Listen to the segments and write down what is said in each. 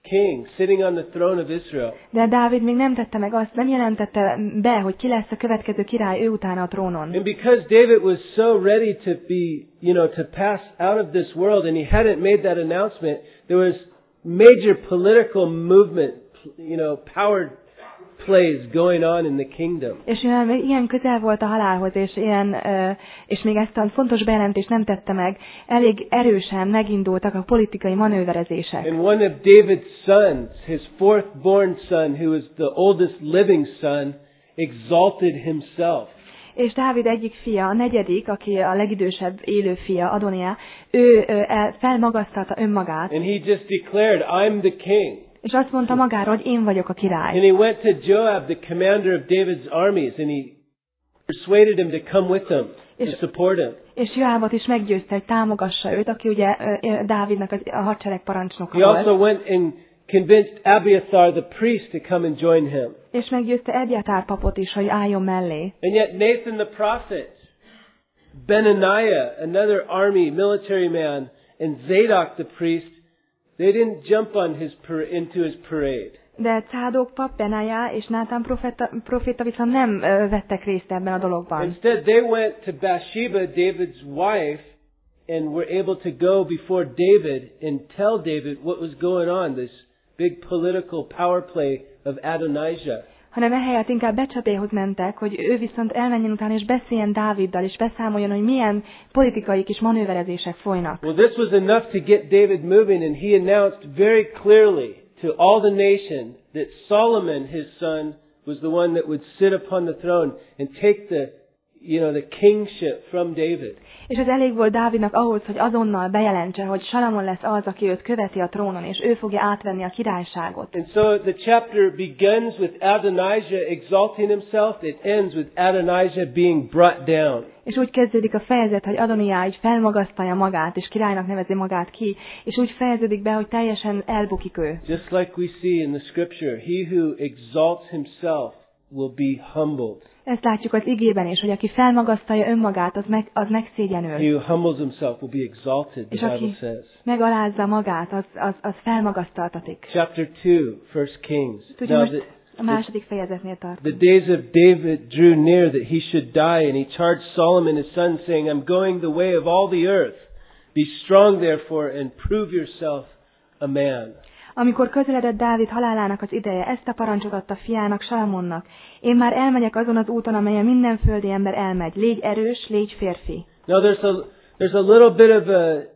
king sitting on the throne of Israel. De Dávid még nem tette meg azt, nem jelentette be, hogy ki lesz a következő király ő utána a trónon. And because David was so ready to be, to pass out of this world, and he hadn't made that announcement, there was major political movement, power plays going on in the kingdom. És ilyen közel volt a halálhoz, és még ezt a fontos bejelentést nem tette meg, elég erősen megindultak a politikai manőverezések. And one of David's sons, his fourth born son, who was the oldest living son, exalted himself. És Dávid egyik fia, a negyedik, aki a legidősebb élő fia, Adónia, ő felmagasztalta önmagát. And he just declared, I'm the king. És azt mondta magáról, hogy én vagyok a király. And he went to Joab, the commander of David's armies, and he persuaded him to come with him, to support him. És Joábot is meggyőzte, hogy támogassa őt, aki ugye Dávidnak a hadsereg parancsnoka He volt. also went and convinced Abiathar, the priest, to come and join him. És meggyőzte Ebjatár papot is, hogy álljon mellé. And yet Nathan the prophet, Benaniah, another army military man, and Zadok the priest, they didn't jump on into his parade. De Cádók pap, Benája és Nátán proféta viszont nem vettek részt ebben a dologban. Instead, they went to Bathsheba, David's wife, and were able to go before David and tell David what was going on, this big political power play of Adonijah. Hanem ehelyett inkább Becsabéhoz mentek, hogy ő viszont elmenjen utána és beszéljen Dáviddal, és beszámoljon, hogy milyen politikai kis manőverezések folynak. Well, this was enough to get David moving, and he announced very clearly to all the nation that Solomon, his son, was the one that would sit upon the throne and take the kingship from David. És ez elég volt Dávidnak ahhoz, hogy azonnal bejelentse, hogy Salamon lesz az, aki őt követi a trónon, és ő fogja átvenni a királyságot. And so the chapter begins with Adonijah exalting himself. It ends with Adonijah being brought down. És úgy kezdődik a fejezet, hogy Adoniá így felmagasztalja magát, és királynak nevezi magát ki, és úgy fejeződik be, hogy teljesen elbukik ő. Just like we see in the scripture, he who exalts himself will be humbled. Ezt látjuk az igében is, hogy aki felmagasztalja önmagát, az megszégyenül. He who humbles himself will be exalted, És the aki Bible says. megalázza magát, az felmagasztaltatik. Chapter 2, 1 Kings. Tudjuk, most a második fejezetnél tart. The days of David drew near that he should die, and he charged Solomon his son, saying, I'm going the way of all the earth. Be strong therefore, and prove yourself a man. Amikor közeledett Dávid halálának az ideje, ezt a parancsot adta fiának, Salamonnak. Én már elmegyek azon az úton, amelyen minden földi ember elmegy. Légy erős, légy férfi. Now there's a little bit of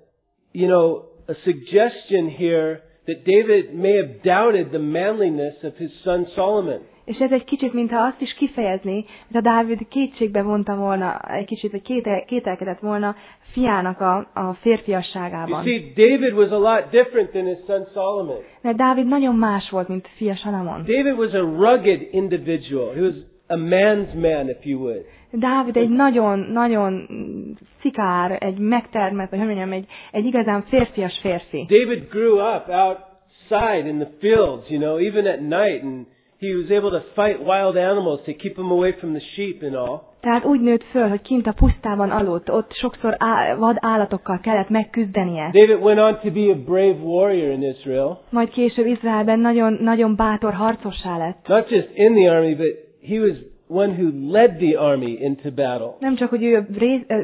a suggestion here that David may have doubted the manliness of his son Solomon. És ez egy kicsit, mintha azt is kifejezni, hogy a Dávid kétségbe vonta volna, egy kicsit, vagy kételkedett volna fiának a férfiasságában. You see, David was a lot different than his son Solomon. Mert Dávid nagyon más volt, mint fia Salamon. David was a rugged individual. He was a man's man, if you would. Dávid egy nagyon szikár, egy megtermett, vagy hogy mondjam, egy igazán férfias férfi. David grew up outside in the fields, even at night, and he was able to fight wild animals to keep them away from the sheep and all. Tehát úgy nőtt föl, hogy kint a pusztában aludt, ott sokszor vad állatokkal kellett megküzdenie. David went on to be a brave warrior in Israel. Majd később Izraelben nagyon bátor harcossá lett. Not just in the army, but he was one who led the army into battle. Nem csak, hogy ő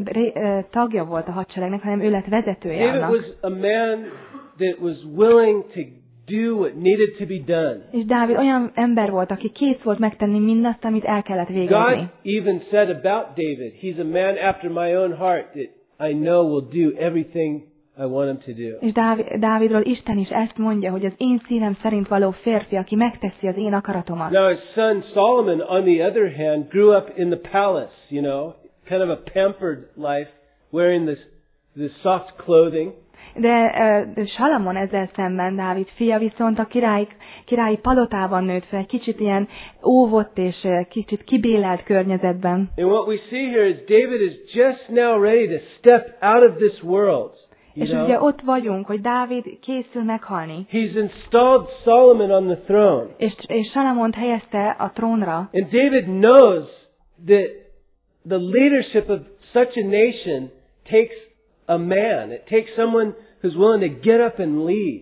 tagja volt a hadseregnek, hanem ő lett vezetője David annak. was a man that was willing to do what needed to be done. És Dávid olyan ember volt, aki kész volt megtenni mindazt, amit el kellett végezni. God even said about David, he's a man after my own heart that I know will do everything I want him to do. És Dávidról Isten is ezt mondja, hogy az én szívem szerint való férfi, aki megteszi az én akaratomat. Now his son Solomon, on the other hand, grew up in the palace, kind of a pampered life, wearing this soft clothing. De Salamon ezzel szemben, Dávid fia viszont a királyi palotában nőtt fel, egy kicsit ilyen óvott és kicsit kibélelt környezetben. And what we see here is David is just now ready to step out of this world. És ugye ott vagyunk, hogy Dávid készül meghalni. He's installed Solomon on the throne. És Salamont helyezte a trónra. And David knows that the leadership of such a nation takes a man. It takes someone who's willing to get up and lead.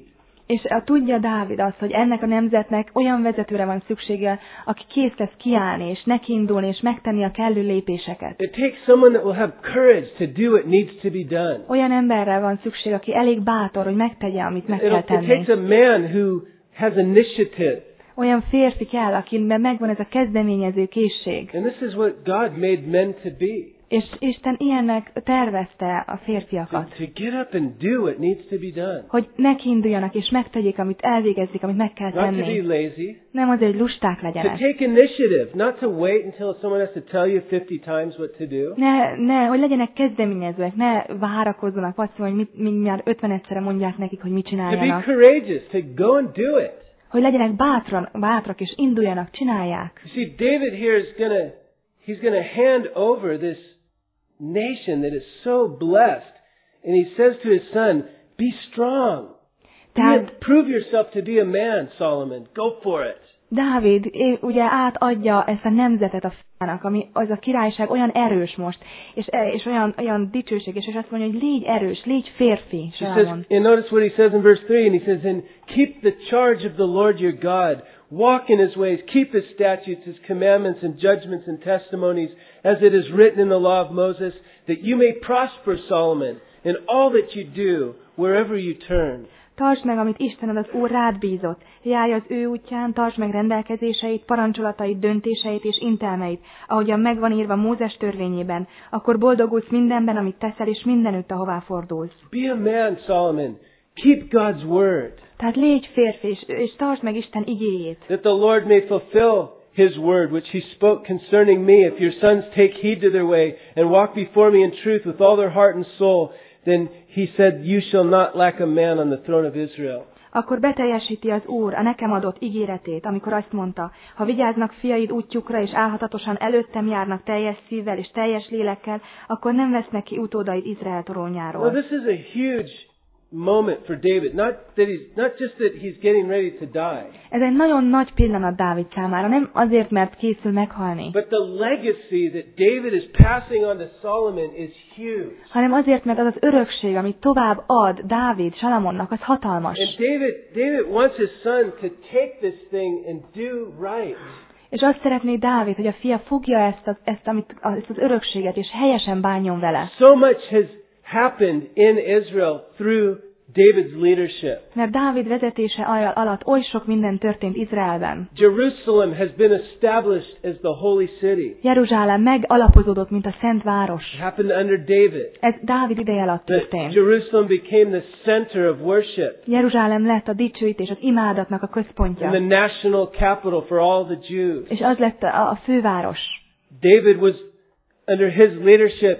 És tudja Dávid azt, hogy ennek a nemzetnek olyan vezetőre van szüksége, aki kész lesz kiállni, és nekiindulni, és megtenni a kellő lépéseket. It takes someone that will have courage to do what needs to be done. Olyan emberre van szükség, aki elég bátor, hogy megtegye, amit meg kell It tenni. takes a man who has initiative. Olyan férfi kell, akiben megvan ez a kezdeményező készség. And this is what God made men to be. És Isten ilyennek tervezte a férfiakat. To get up and do what needs to be done. Hogy nekiinduljanak és megtegyék, amit elvégezzék, amit meg kell Not to tenni. be lazy. Nem azért, hogy lusták To legyenek. take initiative. Not to wait until someone has to tell you 50 times what to do. Hogy legyenek kezdeményezőek, ne várakozzanak, azt mondja, hogy mindjárt 50-szer mondják nekik, hogy mit To be csináljanak. courageous. To go and do it. Hogy legyenek bátrak és induljanak, csinálják. You see, David here is he's gonna hand over this nation that is so blessed. And he says to his son, be strong. Prove yourself to be a man, Solomon. Go for it. Dávid ugye átadja ezt a nemzetet a fiának, ami az a királyság olyan erős most, és olyan dicsőséges, és azt mondja, hogy légy erős, légy férfi. And notice what he says in verse 3, and he says, and keep the charge of the Lord your God. Walk in his ways, keep his statutes, his commandments and judgments and testimonies, as it is written in the law of Moses, that you may prosper, Solomon, in all that you do, wherever you turn. Tartsd meg, amit Istened az Úr rád bízott. Járj az ő útján, tartsd meg rendelkezéseit, parancsolatait, döntéseit és intelmeit, ahogyan megvan írva Mózes törvényében. Akkor boldogulsz mindenben, amit teszel, és mindenütt, ahová fordulsz. Be a man, Solomon. Keep God's word. Tehát légy férfi, és tartsd meg Isten igéjét. That the Lord may fulfill his word, which he spoke concerning me. If your sons take heed to their way and walk before me in truth with all their heart and soul, then he said, you shall not lack a man on the throne of Israel. Akkor beteljesíti az Úr a nekem adott ígéretét, amikor azt mondta, ha vigyáznak fiaid útjukra, és álhatatosan előttem járnak teljes szívvel és teljes lélekkel, akkor nem vesznek ki utódaid Izrael toronyáról. Well, this is a huge moment for David. Not just that he's getting ready to die. Ez egy nagyon nagy pillanat Dávid számára, nem azért, mert készül meghalni, But the legacy that David is passing on to Solomon is huge. hanem azért, mert az az örökség, amit tovább ad Dávid Salamonnak, az hatalmas. And David wants his son to take this thing and do right. És azt szeretné Dávid, hogy a fia fogja ezt az örökséget, és helyesen bánjon vele. So much has happened in Israel through David's leadership. Mert Dávid vezetése alatt oly sok minden történt Izraelben. Jerusalem has been established as the holy city. Jeruzsálem megalapozódott, mint a szent város. It happened under David. Ez Dávid ideje alatt történt. Jerusalem became the center of worship. Jeruzsálem lett a dicsőítés, az imádatnak a központja. And the national capital for all the Jews. És az lett a főváros. David was, under his leadership,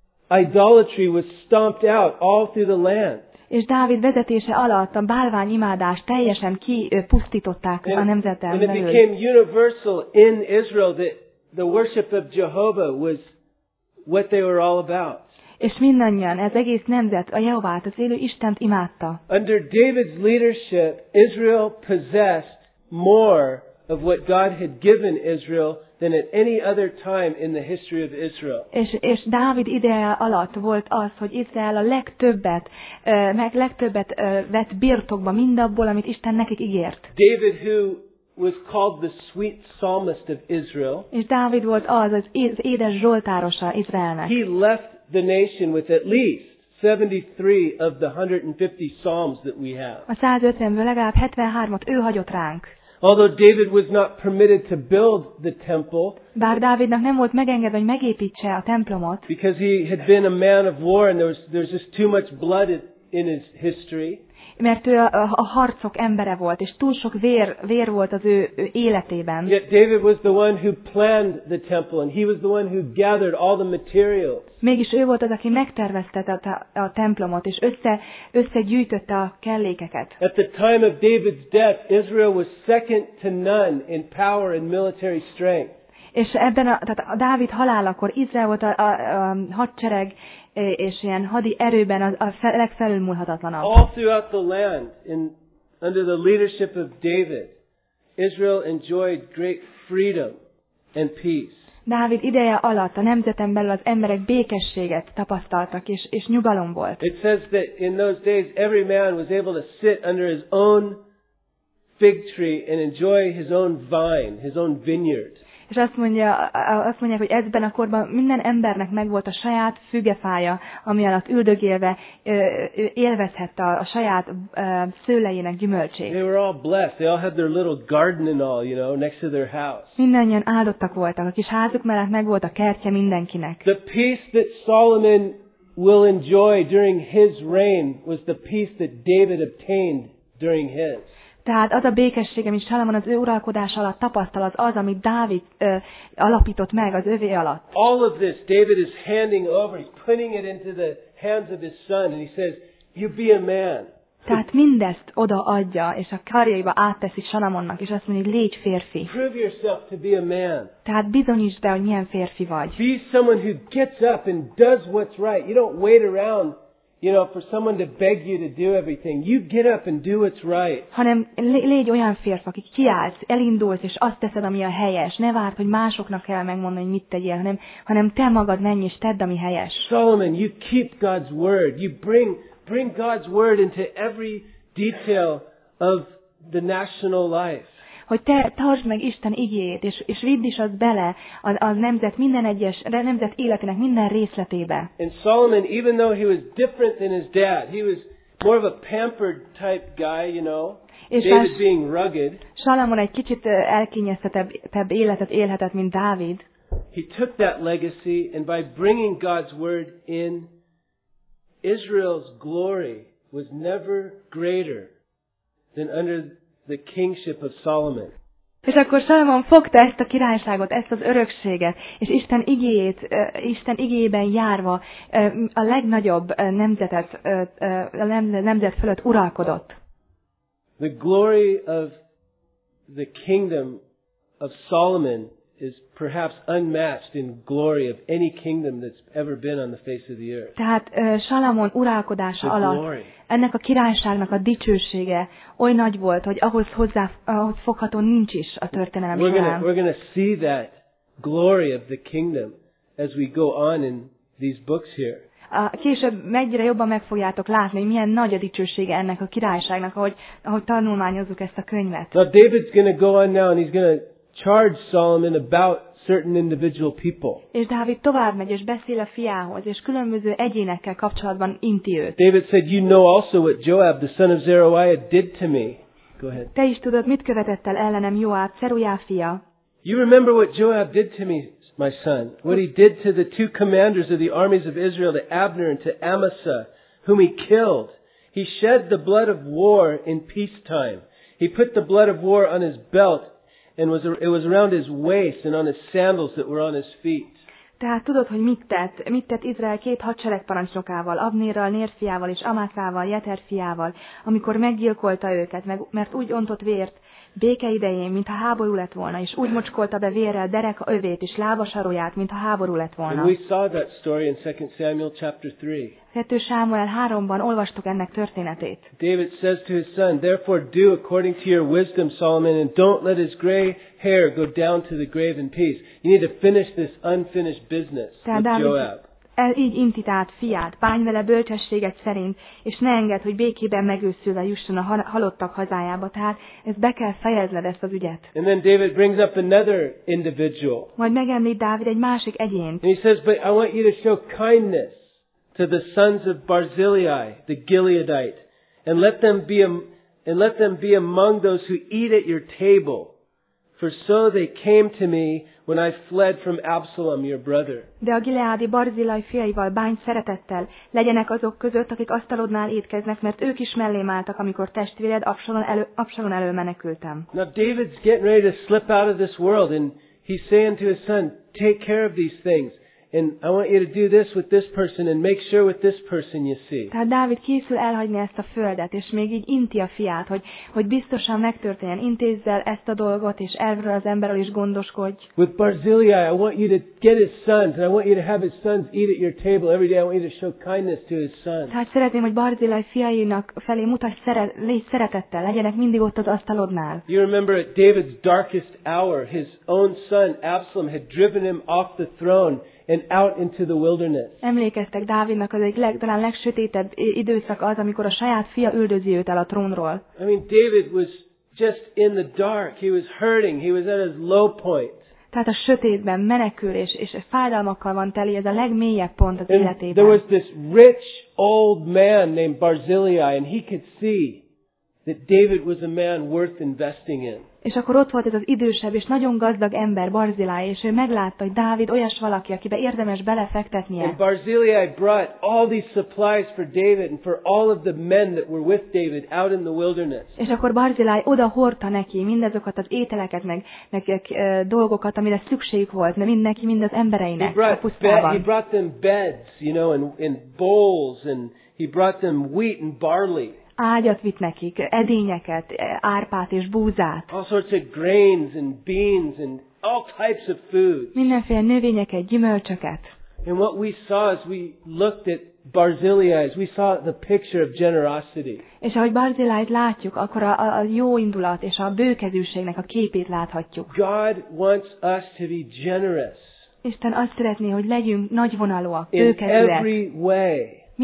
idolatry was stomped out all through the land. És Dávid vezetése alatt a bálványimádást teljesen kipusztították a nemzeten And it belül. became universal in Israel that the worship of Jehovah was what they were all about. És mindannyian, ez egész nemzet a Jehovát, az élő Istent imádta. Under David's leadership, Israel possessed more of what God had given Israel than at any other time in the history of Israel. És Dávid ideje alatt volt az, hogy Izrael a legtöbbet vett birtokba mindabból, amit Isten nekik ígért. David, who was called the sweet psalmist of Israel, És Dávid volt az édes zsoltárosa Izraelnek. he left the nation with at least 73 of the 150 psalms that we have. A 150-ből legalább 73-at ő hagyott ránk. Although David was not permitted to build the temple, Bár Dávidnak nem volt megengedve, hogy megépítse a templomot, because he had been a man of war and there's just too much blood in his history. Mert ő a harcok embere volt, és túl sok vér volt az ő életében. Yet David was the one who planned the temple and he was the one who gathered all the materials. Mégis ő volt az, aki megtervezte a templomot, és összegyűjtötte a kellékeket. At the time of David's death, Israel was second to none in power and military strength. És tehát a Dávid halálakor Izrael volt a hadsereg és ilyen hadi erőben a legfelülmúlhatatlanabb. All throughout the land, under the leadership of David, Israel enjoyed great freedom and peace. Dávid ideje alatt a nemzeten belül az emberek békességet tapasztaltak, és nyugalom volt. It says that in those days every man was able to sit under his own fig tree and enjoy his own vine, his own vineyard. És azt mondják, hogy ebben a korban minden embernek megvolt a saját fügefája, ami alatt üldögélve élvezhette a saját szőlejének gyümölcsét. They were all blessed. They all had their little garden and all, next to their house. Mindannyian áldottak voltak, a kis házuk mellett megvolt a kertje mindenkinek. The peace that Solomon will enjoy during his reign was the peace that David obtained during his. Tehát az a békesség, amit Salamon az ő uralkodás alatt tapasztal, az, amit Dávid alapított meg az övé alatt. All of this David is handing over. He's putting it into the hands of his son, and he says, "You be a man." Tehát mindezt odaadja, és a karjaiba átteszi Salamonnak, és azt mondja, hogy légy férfi. Prove yourself to be a man. Tehát bizonyítsd be, hogy milyen férfi vagy. Be someone who gets up and does what's right. You don't wait around, for someone to beg you to do everything. You get up and do what's right. Hanem légy olyan férfi, aki kiállsz, elindulsz, és azt teszed, ami a helyes. Ne várd, hogy másoknak kell megmondani, hogy mit tegyél, hanem te magad menj, és tedd, ami helyes. Solomon, you keep God's word. You bring God's word into every detail of the national life. Hogy te tartsd meg Isten igéjét, és vidd is azt bele a nemzet nemzet életének minden részletébe. And Solomon, even though he was different than his dad, he was more of a pampered type guy, David being rugged. Salamon egy kicsit elkényeztetebb életet élhetett, mint Dávid. He took that legacy, and by bringing God's word in, Israel's glory was never greater than under the kingship of Solomon. És akkor Salamon fogta ezt a királyságot, ezt az örökséget, és Isten igéjében járva a legnagyobb nemzet fölött uralkodott. The glory of the kingdom of Solomon is perhaps unmatched in glory of any kingdom that's ever been on the face of the earth. Tehát Salamon uralkodása alatt ennek a királyságnak a dicsősége oly nagy volt, hogy ahhoz fogható nincs is a történelem során. We're going to see that glory of the kingdom as we go on in these books here. Később egyre jobban meg fogjátok látni, hogy milyen nagy a dicsősége ennek a királyságnak, ahogy tanulmányozzuk ezt a könyvet. Now David's going to go on now and he's going to charge Solomon about certain individual people. És Dávid tovább megy és beszél a fiához, és különböző egyénekkel kapcsolatban inti őt. David said, "You know also what Joab, the son of Zeruiah, did to me." Go ahead. Te is tudod, mit követett el ellenem Joab, Zeruiah fia. You remember what Joab did to me, my son, what he did to the two commanders of the armies of Israel, to Abner and to Amasa, whom he killed. He shed the blood of war in peacetime. He put the blood of war on his belt, and it was around his waist and on his sandals that were on his feet. Tehát tudod, hogy mit tett Izrael két hadseregparancsnokával, Abnérral, Nér fiával és Amászával, Jeter fiával, amikor meggyilkolta őket, mert úgy ontott vért béke idején, mintha háború lett volna, és úgy mocskolta be vérrel dereka övét és lábasaróját, mintha háború lett volna. And we saw that story in 2 Samuel chapter 3. 2 Sámuel 3-ban olvastuk ennek történetét. David says to his son, "Therefore do according to your wisdom, Solomon, and don't let his gray hair go down to the grave in peace." You need to finish this unfinished business with Joab. Így inti át fiát, bánj vele bölcsességet szerint, és ne engedd, hogy békében megőszülve jusson a halottak hazájába. Tehát ezt be kell fejezned, ezt az ügyet. And then David brings up another individual. Majd megemlít Dávid egy másik egyént. And he says, "But I want you to show kindness to the sons of Barzillai, the Gileadite, and let them be among those who eat at your table. For so they came to me when I fled from Absalom, your brother." De a gileádi Barzillai fiaival bánj szeretettel, legyenek azok között, akik asztalodnál étkeznek, mert ők is mellém álltak, amikor testvéred Absalom elől menekültem. Now David's getting ready to slip out of this world, and he's saying to his son, "Take care of these things, And I want you to do this with this person and make sure with this person you see. Tehát Dávid készül elhagyni ezt a földet, és még így inti a fiát, hogy biztosan megtörténjen, intézz el ezt a dolgot, és erről az emberről is gondoskodj. With Barzillai, I want you to get his sons, and I want you to have his sons eat at your table every day. I want you to show kindness to his sons. Tehát szeretném, hogy Barzillai fiainak felé mutasd légy szeretettel, legyenek mindig ott az asztalodnál. You remember at David's darkest hour, his own son Absalom had driven him off the throne and out into the wilderness. Emlékeztek, Dávidnak az egyik talán legsötétebb időszak az, amikor a saját fia üldözi őt el a trónról. I mean, David was just in the dark. He was hurting. He was at his low point. Tehát a sötétben menekül, és fájdalmakkal van teli, ez a legmélyebb pont az And életében. there was this rich old man named Barzillai, and he could see that David was a man worth investing in. És akkor ott volt ez az idősebb és nagyon gazdag ember, Barzillai, és ő meglátta, hogy Dávid olyas valaki, akibe érdemes belefektetnie. And Barzillai brought all these supplies for David and for all of the men that were with David out in the wilderness. És akkor Barzillai oda hordta neki mindazokat az ételeket, meg dolgokat, amire szükségük volt, mind az embereinek a pusztában. He brought them beds, you know, and bowls, and he brought them wheat and barley. Ágyat vitt nekik, edényeket, árpát és búzát. All sorts of grains and beans and all types of food. Mindenféle növényeket, gyümölcsöket. And what we saw as we looked at Barzillai, we saw the picture of generosity. És ahogy Barzillait látjuk, akkor a jó indulat és a bőkezűségnek a képét láthatjuk. God wants us to be generous. Isten azt szeretné, hogy legyünk nagyvonalúak, In bőkezűek. every way.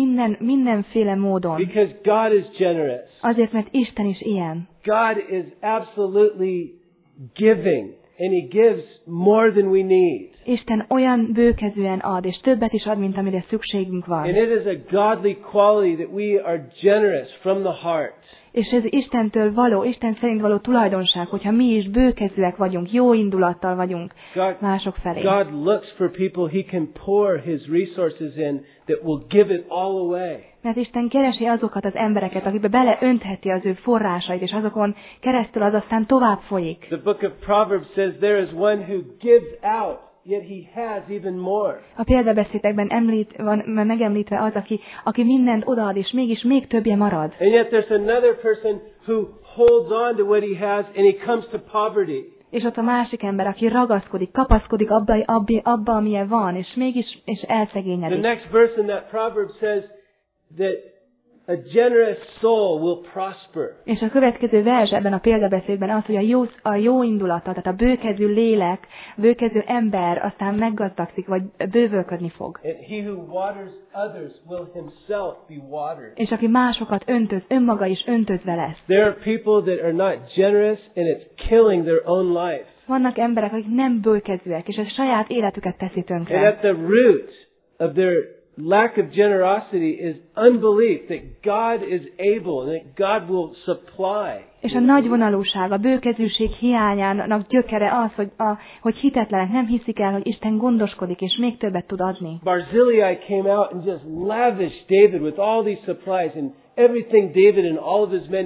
Mindenféle módon. Because God is generous. Azért, mert Isten is ilyen. God is absolutely giving, and He gives more than we need. Isten olyan bőkezűen ad, és többet is ad, mint amire szükségünk van. And it is a godly quality that we are generous from the heart. És ez Istentől való, Isten szerint való tulajdonság, hogyha mi is bőkezűek vagyunk, jó indulattal vagyunk mások felé. God looks for people He can pour His resources in that will give it all away. Mert Isten keresi azokat az embereket, akikbe beleöntheti az ő forrásait, és azokon keresztül az aztán tovább folyik. The book of Proverbs says there is one who gives out, yet he has even more. A példabeszédekben van megemlítve az, aki mindent odaad, és mégis még többje marad. And yet there's another person who holds on to what he has and he comes to poverty. És ott a másik ember, aki ragaszkodik, kapaszkodik abba, amilyen van, és mégis elszegényedik. The next verse in that proverb says that a generous soul will prosper. És a következő vers ebben a példabeszédben az, hogy a jó indulata, tehát a bőkezű lélek, bőkezű ember aztán meggazdagszik, vagy bővölködni fog. And he who waters others will himself be watered. És aki másokat öntöz, önmaga is öntözve lesz. There are people that are not generous and it's killing their own life. Vannak emberek, akik nem bőkezűek, és ez saját életüket teszi And tönkre. at the root of their lack of generosity is unbelief that God is able and that God will supply. És a nagyvonalúság, a bőkezűség hiányának gyökere az, hogy hitetlenek, nem hiszik el, hogy Isten gondoskodik, és még többet tud adni. Barzillai came out and just lavished David with all these supplies and everything David and all of his men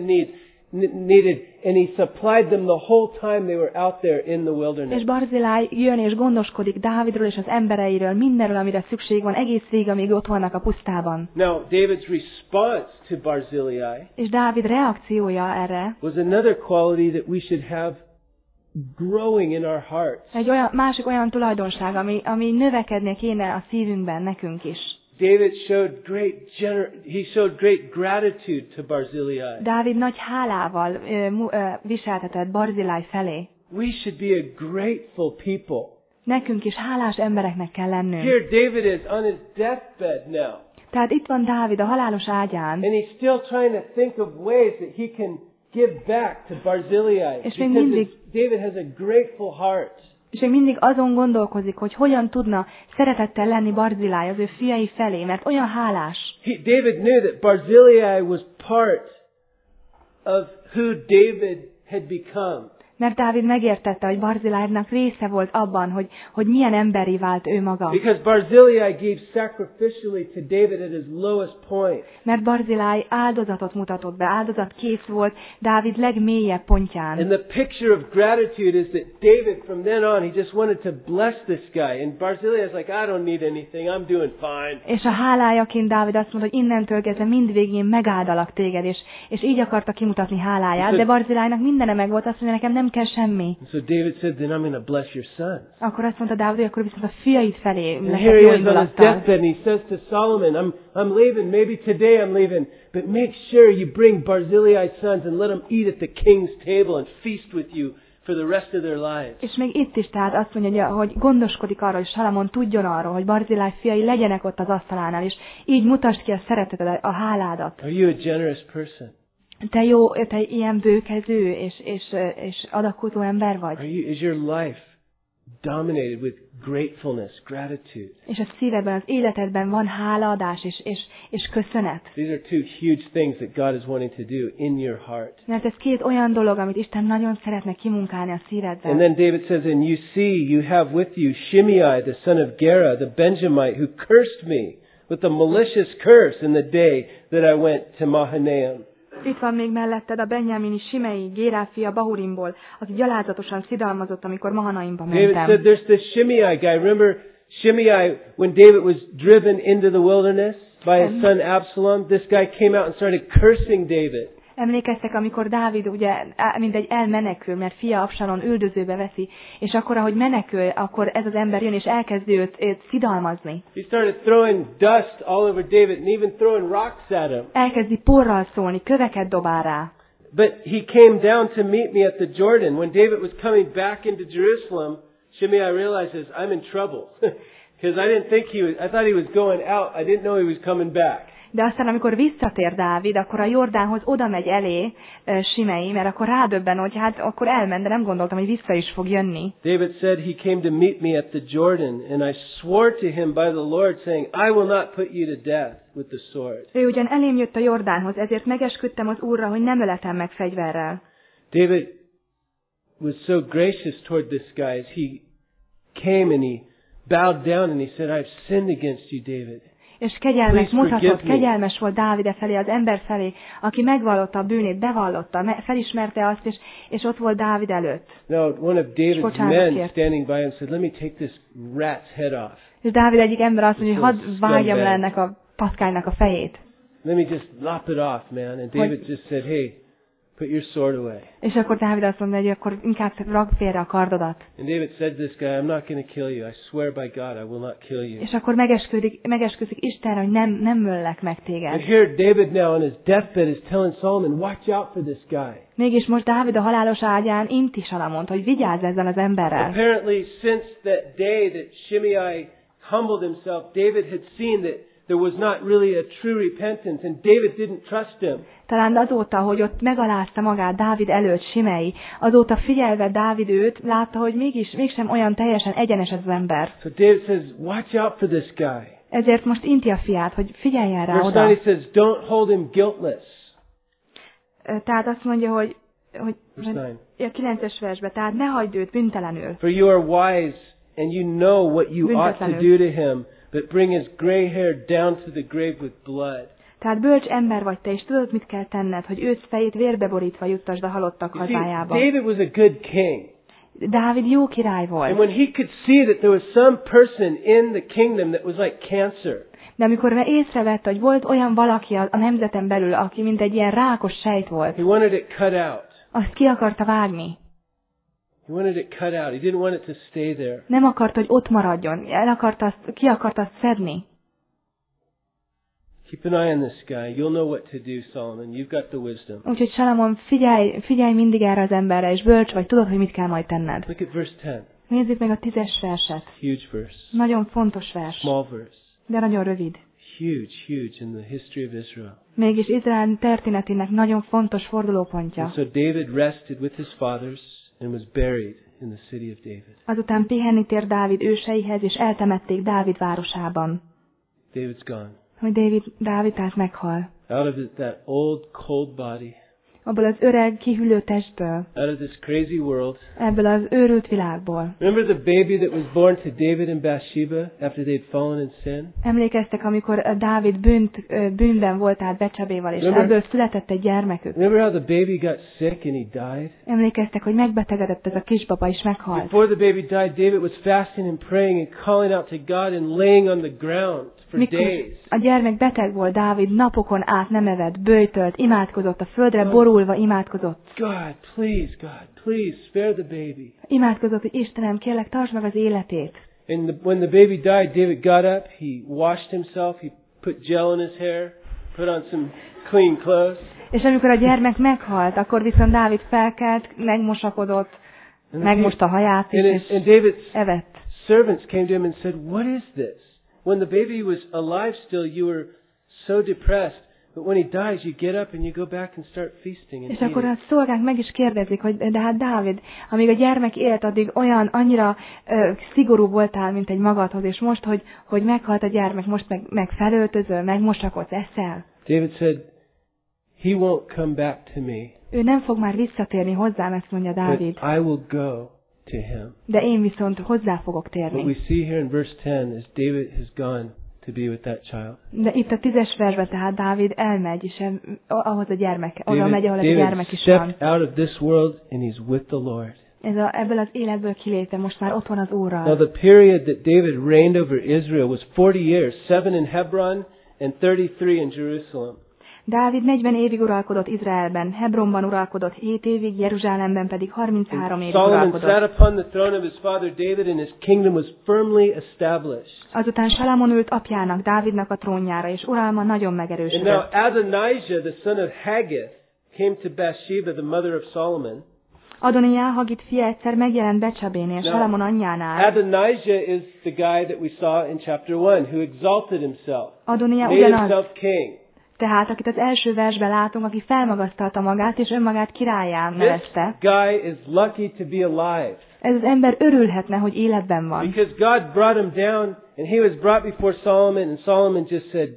needed, and he supplied them the whole time they were out there in the wilderness. És Barzillai jön és gondoskodik Dávidról és az embereiről, mindenről, amire szükség van, egész végig, amíg ott vannak a pusztában. Now, David's response to Barzillai És Dávid reakciója erre was another quality that we should have growing in our hearts. egy másik olyan tulajdonság, ami növekednie kéne a szívünkben nekünk is. David showed great gratitude to Barzillai. Dávid nagy hálával viseltetett Barzillai felé. We should be a grateful people. Nekünk is hálás embereknek kell lennünk. Here David is on his deathbed now. Tehát itt van Dávid a halálos ágyán. And he's still trying to think of ways that he can give back to Barzillai. És még mindig David has a grateful heart. És még mindig azon gondolkozik, hogy hogyan tudna szeretettel lenni Barzillai az ő fiai felé, mert olyan hálás. David knew that Barzillai was part of who David had become. Mert Dávid megértette, hogy Barzilájnak része volt abban, hogy milyen emberi vált ő maga. Because Barzillai gave sacrificially to David at his lowest point. Mert Barziláj áldozatot mutatott be, áldozatkész volt Dávid legmélyebb pontján. And the picture of gratitude is that David, from then on, he just wanted to bless this guy. And Barzillai is like, I don't need anything, I'm doing fine. És a hálájaként Dávid azt mondta, hogy innentől kezdve mindvégén megáldalak téged, és így akarta kimutatni háláját, de Barzilájnak mindene meg volt, azt mondja, nekem nem kell semmi. And so David said, then I'm going to bless your sons. Akkor azt mondta Dávid, hogy akkor viszont a fiaid felé And leszek here jó he is on his indulattal. deathbed, and he says to Solomon, I'm leaving, maybe today I'm leaving, but make sure you bring Barzillai's sons and let them eat at the king's table and feast with you for the rest of their lives. És még itt is tehát azt mondja, hogy gondoskodik arról, hogy Salamon tudjon arról, hogy Barziláj fiai legyenek ott az asztalánál, és így mutasd ki a szereteted, a háládat. Are you a generous person? Te ilyen bőkező és adakozó ember vagy? Is your life dominated with gratefulness, gratitude? És a szívedben, az életedben van hálaadás és köszönet. These are two huge things that God is wanting to do in your heart. Mert ez két olyan dolog, amit Isten nagyon szeretne kimunkálni a szívedben. And then David says, and you see, you have with you Shimei, the son of Gera, the Benjamite, who cursed me with a malicious curse in the day that I went to Mahanaim. Itt van még melletted a Benjamini Simei, Gérá fia Bahurimból, aki gyalázatosan szidalmazott, amikor Mahanaimba David mentem. said, there's this Shimei guy. Remember Shimei, when David was driven into the wilderness by his son Absalom, this guy came out and started cursing David. Emlékeztek, amikor Dávid ugye mindegy elmenekül, mert fia Absalom üldözőbe veszi, és akkor, ahogy menekül, akkor ez az ember jön, és elkezdi őt szidalmazni. He started throwing dust all over David and even throwing rocks at him. Elkezdi porral szólni, köveket dobál rá. But he came down to meet me at the Jordan. When David was coming back into Jerusalem, Shimei realizes I'm in trouble. Because I thought he was going out. I didn't know he was coming back. De aztán, amikor visszatér Dávid, akkor a Jordánhoz oda megy elé Simei, mert akkor rádöbben, hogy hát akkor elment, de nem gondoltam, hogy vissza is fog jönni. David said he came to meet me at the Jordan, and I swore to him by the Lord, saying, I will not put you to death with the sword. Ő ugyan elém jött a Jordánhoz, ezért megesküdtem az Úrra, hogy nem öletem meg fegyverrel. David was so gracious toward this guy as he came and he bowed down and he said, I've sinned against you, David. És kegyelmet mutatott, kegyelmes volt Dávid felé, az ember felé, aki megvallotta a bűnét, bevallotta, felismerte azt, és ott volt Dávid előtt. Now, one of David's men standing by him said, let me take this rat's head off. És Dávid egyik ember azt mondja, hogy hadd vágjam le ennek a patkánynak a fejét. Let me just lop it off, man. And David just said, hey, put your sword away. És akkor Dávid azt mondja, hogy akkor inkább ragd félre a kardodat. And David said to this guy, I'm not going to kill you. I swear by God, I will not kill you. És akkor megesküdik Istenre, hogy nem öllek meg téged. But here David now on his deathbed is telling Solomon, watch out for this guy. Mégis most Dávid a halálos ágyán inti Salamont, hogy vigyázz ezzel az emberrel. Apparently since that day that Shimei humbled himself, David had seen that there was not really a true repentance, and David didn't trust him. Talán azóta, hogy ott megalázta magát Dávid előtt Simei, azóta figyelve Dávid őt, látta, hogy mégsem olyan teljesen egyenes az ember. So David says, watch out for this guy. Ezért most inti a fiát, hogy figyeljen rá Verse oda. 9 says, don't hold him guiltless. Tehát azt mondja, hogy Verse 9. A 9-es versben, tehát ne hagyd őt büntelenül. For you are wise, and you know what you ought to do to him, but bring his gray hair down to the grave with blood. Tehát bölcs ember vagy te, és tudod, mit kell tenned, hogy őt fejét vérbe borítva juttasd a halottak hazájába. David was a good king. Dávid jó király volt. And when he could see that there was some person in the kingdom that was like cancer. De amikor észrevette, hogy volt olyan valaki a nemzeten belül, aki mint egy ilyen rákos sejt volt, He wanted it cut out. azt ki akarta vágni. He wanted it cut out. He didn't want it to stay there. Nem akarta, hogy ott maradjon. Ki akarta azt szedni. Keep an eye on this guy. You'll know what to do, Solomon. You've got the wisdom. Úgyhogy Salamon, figyelj mindig erre az emberre, és bölcs vagy, tudod, hogy mit kell majd tenned. Look at verse 10. Nézzük meg a 10-es verset. Huge verse. Nagyon fontos vers, Small verse. de nagyon rövid. Huge in the history of Israel. Mégis Izrael történetének nagyon fontos fordulópontja. And so David rested with his fathers and was buried in the city of David. Azután pihenni tér Dávid őseihez, és eltemették Dávid városában. David's gone. Hogy Dávid tehát meghal. Out of that old cold body. abból az öreg, kihűlő testből, out of this crazy world. ebből az őrült világból. Remember the baby that was born to David and Bathsheba after they'd fallen in sin? Emlékeztek, amikor Dávid bűnben volt át Becsabéval, és ebből született egy gyermekük. Remember how the baby got sick and he died? Emlékeztek, hogy megbetegedett ez a kisbaba, és meghalt. Before the baby died, David was fasting and praying and calling out to God and laying on the ground for Mikor days. a gyermek beteg volt, Dávid napokon át nem evett, böjtölt, imádkozott, a földre borulva imádkozott. God, please spare the baby. Imádkozott, hogy Istenem, kérlek, tartsd meg az életét. And when the baby died, David got up, he washed himself, he put gel in his hair, put on some clean clothes. És amikor a gyermek meghalt, akkor viszont Dávid felkelt, megmosakodott, megmosta a haját, és And David's evett. servants came to him and said, "What is this? When the baby was alive still, you were so depressed, but when he dies, you get up and you go back and start feasting and És akkor eating." a szolgák meg is kérdezik, hogy de hát Dávid, amíg a gyermek élt, addig annyira szigorú voltál, mint egy magadhoz, és most, hogy meghalt a gyermek, most meg felöltözöl, megmosakodsz, eszel. David said, "He won't come back to me, Ő nem fog már visszatérni hozzám, ezt mondja but Dávid, I will go to him." de én viszont hozzá fogok What we térni. see here in verse 10 is David has gone to be with that child. De itt a 10-es versben tehát Dávid elmegy, és ahhoz a gyermek, oda megy, ahol a David gyermek is van. stepped out of this world and he's with the Lord. Ebből az életből kilépve, most már ott van az Now Úrral. the period that David reigned over Israel was 40 years, 7 in Hebron and 33 in Jerusalem. Dávid 40 évig uralkodott Izraelben, Hebronban uralkodott 7 évig, Jeruzsálemben pedig 33 évig Solomon sat uralkodott. upon the throne of his father David and his kingdom was firmly established. Azután Salamon ült apjának, Dávidnak a trónjára, és uralma nagyon And now megerősödött. Adonijah, the son of Haggith, came to Bathsheba, the mother of Solomon. Adoniah, Hagit fia egyszer megjelent Becsabénél, Now, Salamon anyjánál. Adonijah is the guy that we saw in chapter 1 who exalted himself, Adoniah made ugyanaz, himself king. tehát akit az első versben látunk, aki felmagasztalta magát, és önmagát királlyá This nevezte. guy is lucky to be alive Ez az ember örülhetne, hogy életben van. because God brought him down and he was brought before Solomon and Solomon just said,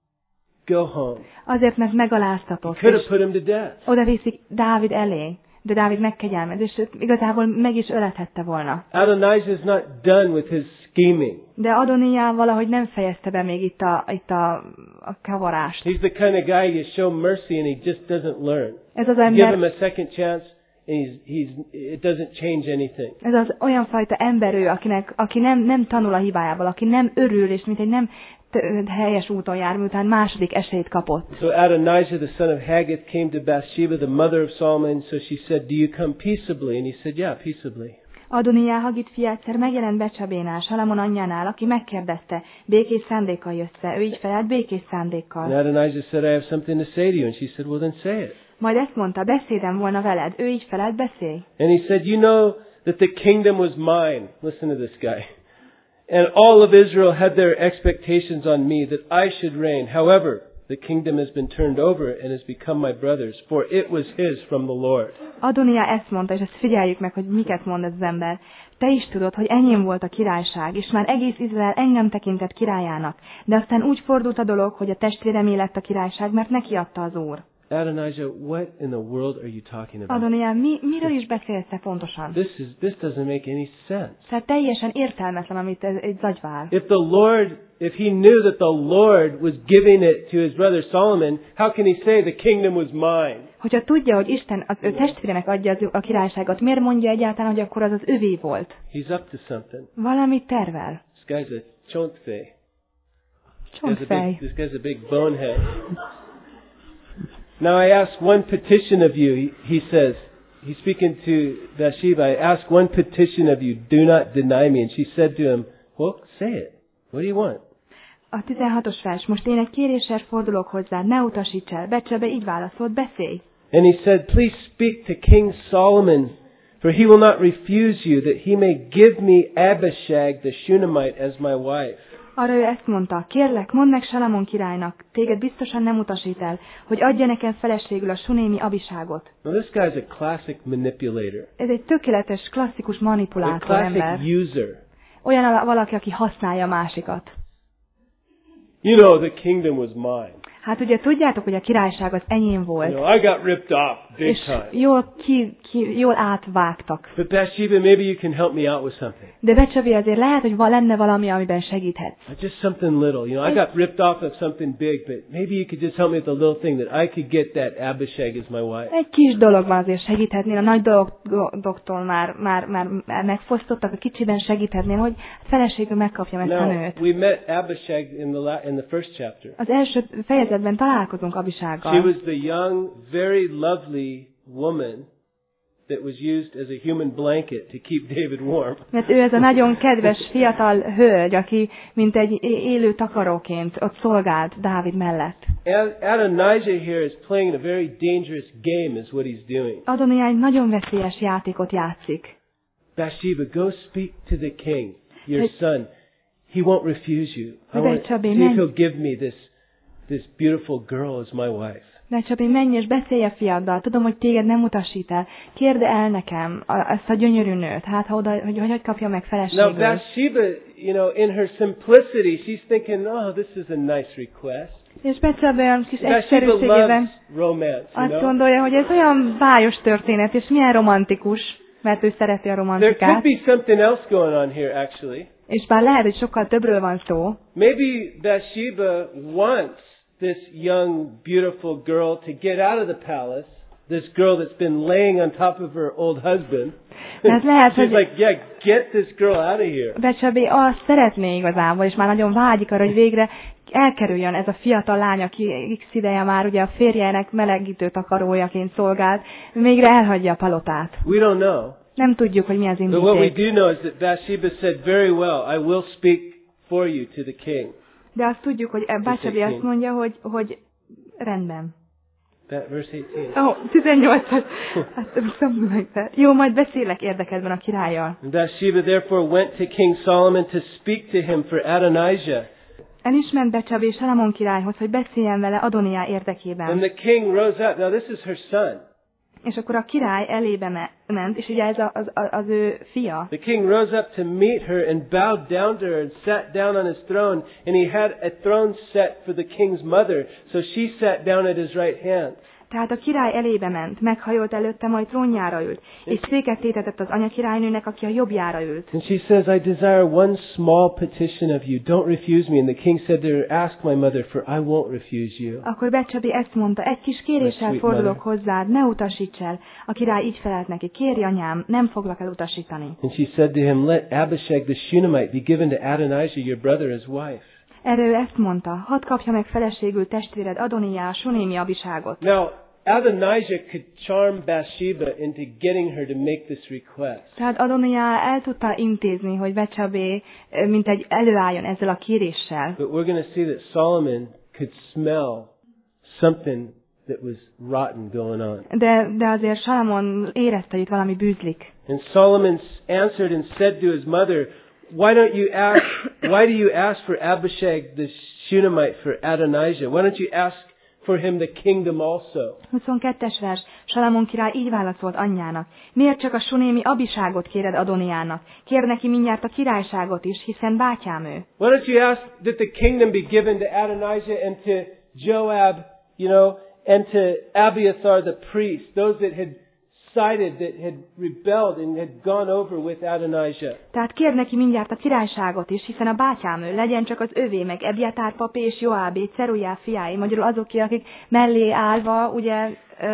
"Go home." Azért, mert megaláztatott, Could have és put him to death. oda viszik Dávid elé. De Dávid megkegyelmez, és őt igazából meg is ölethette volna. Adonijah is not done with his scheming. De Adoniah valahogy nem fejezte be még itt a kavarást. He's the kind of guy you show mercy and he just doesn't learn. Ez az You give him ember, a second chance and it doesn't change anything. ez az olyan fajta ember ő, aki nem tanul a hibájából, aki nem örül, és mint egy nem helyes úton jár, miután második esélyt kapott. So Adonijah, the son of Haggith, came to Bathsheba, the mother of Solomon. So she said, "Do you come peaceably?" And he said, "Yeah, peaceably." Adoniah, Hagit fia egyszer megjelent Becsabénál, Salamon anyjánál, aki megkérdezte, békés szándékkal jössz-e? Ő így felelt, békés And szándékkal. Adonijah said, "I have something to say to you." And she said, "Well, then say it." Majd ezt mondta, beszédem volna veled. Ő így felelt, beszélj. And he said, "You know that the kingdom was mine." Listen to this guy. "And all of Israel had their expectations on me that I should reign. However, the kingdom has been turned over and has become my brother's, for it was his from the Lord." Adoniah ezt mondta, és ezt figyeljük meg, hogy miket mond ez az ember. Te is tudod, hogy enyém volt a királyság, és már egész Izrael engem tekintett királyának. De aztán úgy fordult a dolog, hogy a testvéremé lett a királyság, mert neki adta az Úr. Adonijah, what in the world are you talking about? Adoniah, miről is beszélsz te pontosan? This doesn't make any sense. Tehát teljesen értelmetlen, amit ez egy zagyvál. If he knew that the Lord was giving it to his brother Solomon, how can he say the kingdom was mine? Hogyha tudja, hogy Isten az ő testvérenek adja a királyságot, miért mondja egyáltalán, hogy akkor az övé volt? He's up to something. Valamit tervel. This guy's a chontfei. Csontfej. This guy's a big bonehead. Now I ask one petition of you, he says. He's speaking to Bathsheba. I ask one petition of you, do not deny me. And she said to him, well, say it. What do you want? A 16-os vers. Most én egy kéréssel fordulok hozzá, ne utasíts el. Becsebe így válaszolt, beszélj. And he said, please speak to King Solomon, for he will not refuse you, that he may give me Abishag the Shunammite as my wife. Arra ő ezt mondta, kérlek, mondd meg Salamon királynak, téged biztosan nem utasít el, hogy adja nekem feleségül a sunémi Abiságot. Now this guy's a classic manipulator. Ez egy tökéletes, klasszikus A manipulátor ember. classic user. Olyan valaki, aki használja a másikat. You know, the kingdom was mine. Hát ugye tudjátok, hogy a királyság az enyém volt. I got ripped off big És time. jól átvágtak. But Bathsheba, maybe you can help me out with something. De Becsabi, azért lehet, hogy lenne valami, amiben segíthetsz. Just something little. I got ripped off of something big, but maybe you could just help me with a little thing that I could get that Abishag as my wife. Egy kis dologban azért segíthetnél, a nagy dolgoktól már megfosztottak, a kicsiben segíthetnél, hogy feleségül megkapjam ezt a nőt. We met Abishag in the first chapter. Az első fejezetben találkozunk Abisággal. She was the young, very lovely woman that was used as a human blanket to keep David warm. Mert ő ez a nagyon kedves fiatal hölgy, aki mint egy élő takaróként ott szolgált Dávid mellett. Adonijah here is playing a very dangerous game is what he's doing. Adonijah egy nagyon veszélyes játékot játszik. Bathsheba, go speak to the king, your son. He won't refuse you. I want to see if he'll give me this beautiful girl as my wife. Becsabi, menj és beszélj a fiaddal. Tudom, hogy téged nem utasít el. Kérd el nekem ezt a gyönyörű nőt. Hát, hogy kapja meg feleségül. Now, Bathsheba, in her simplicity, she's thinking, oh, this is a nice request. És Becsabi olyan kis egyszerűségében azt gondolja, hogy ez olyan bájos történet, és milyen romantikus, mert ő szereti a romantikát. There could be something else going on here, actually. És bár lehet, hogy sokkal többről van szó. Maybe Bathsheba wants this young, beautiful girl to get out of the palace, this girl that's been laying on top of her old husband. She's like, yeah, get this girl out of here. Becsabi azt szeretné igazából, és már nagyon vágyik arra, hogy végre elkerüljön ez a fiatal lány, aki x ideje már ugye a férjének melegítő takarójaként szolgált, végre elhagyja a palotát. We don't know. Nem tudjuk, hogy mi az indíték. But what we do know is that Bathsheba said very well, I will speak for you to the king. De azt tudjuk, hogy Becsabi azt mondja, hogy rendben. Verse 18. 18-as. Something like that. Jó, majd beszélek érdekedben a királlyal. Bathsheba therefore went to King Solomon to speak to him for Adonijah. El is ment Becsabi Salamon királyhoz, hogy beszéljen vele Adoniá érdekében. And the king rose up. Now this is her son. És akkor a király elébe ment, és ugye ez az ő fia. The king rose up to meet her and bowed down to her and sat down on his throne, and he had a throne set for the king's mother, so she sat down at his right hand. Tehát a király elébe ment, meghajolt előtte, majd trónjára ült, és széket tétetett az anyakirálynőnek, aki a jobbjára ült. And she says, I desire one small petition of you. Don't refuse me. And the king said to her, ask my mother, for I won't refuse you. Akkor Becsabi ezt mondta, egy kis kéréssel fordulok hozzád, ne utasíts el. A király így felelt neki, kérj anyám, nem foglak elutasítani. And she said to him, let Abishag the Shunammite be given to Adonijah, your brother, as wife. Erre ő ezt mondta, hadd kapja meg feleségül testvéred Adoniá, a sunémi Abiságot. Now, Adonijah could charm Bathsheba into getting her to make this request. Tehát Adoniá el tudta intézni, hogy Becsabi mint egy előálljon ezzel a kéréssel. But we're going to see that Solomon could smell something that was rotten going on. De azért Salamon érezte, hogy itt valami bűzlik. And Solomon answered and said to his mother, why do you ask for Abishag the Shunammite for Adonijah? Why don't you ask for him the kingdom also? 22-es vers. Salamon király így válaszolt anyjának. Miért csak a sunémi Abiságot kéred Adoniának? Kér neki mindjárt a királyságot is, hiszen bátyám ő. Why don't you ask that the kingdom be given to Adonijah and to Joab, and to Abiathar the priest, those that had sided, that had rebelled and had gone over with Adonijah. Tehát kér neki mindjárt a királyságot is, hiszen a bátyám ő, legyen csak az övé, meg Ebiatár papé és Joábé, Cerujá fiái, magyarul azoké, akik mellé állva, ugye,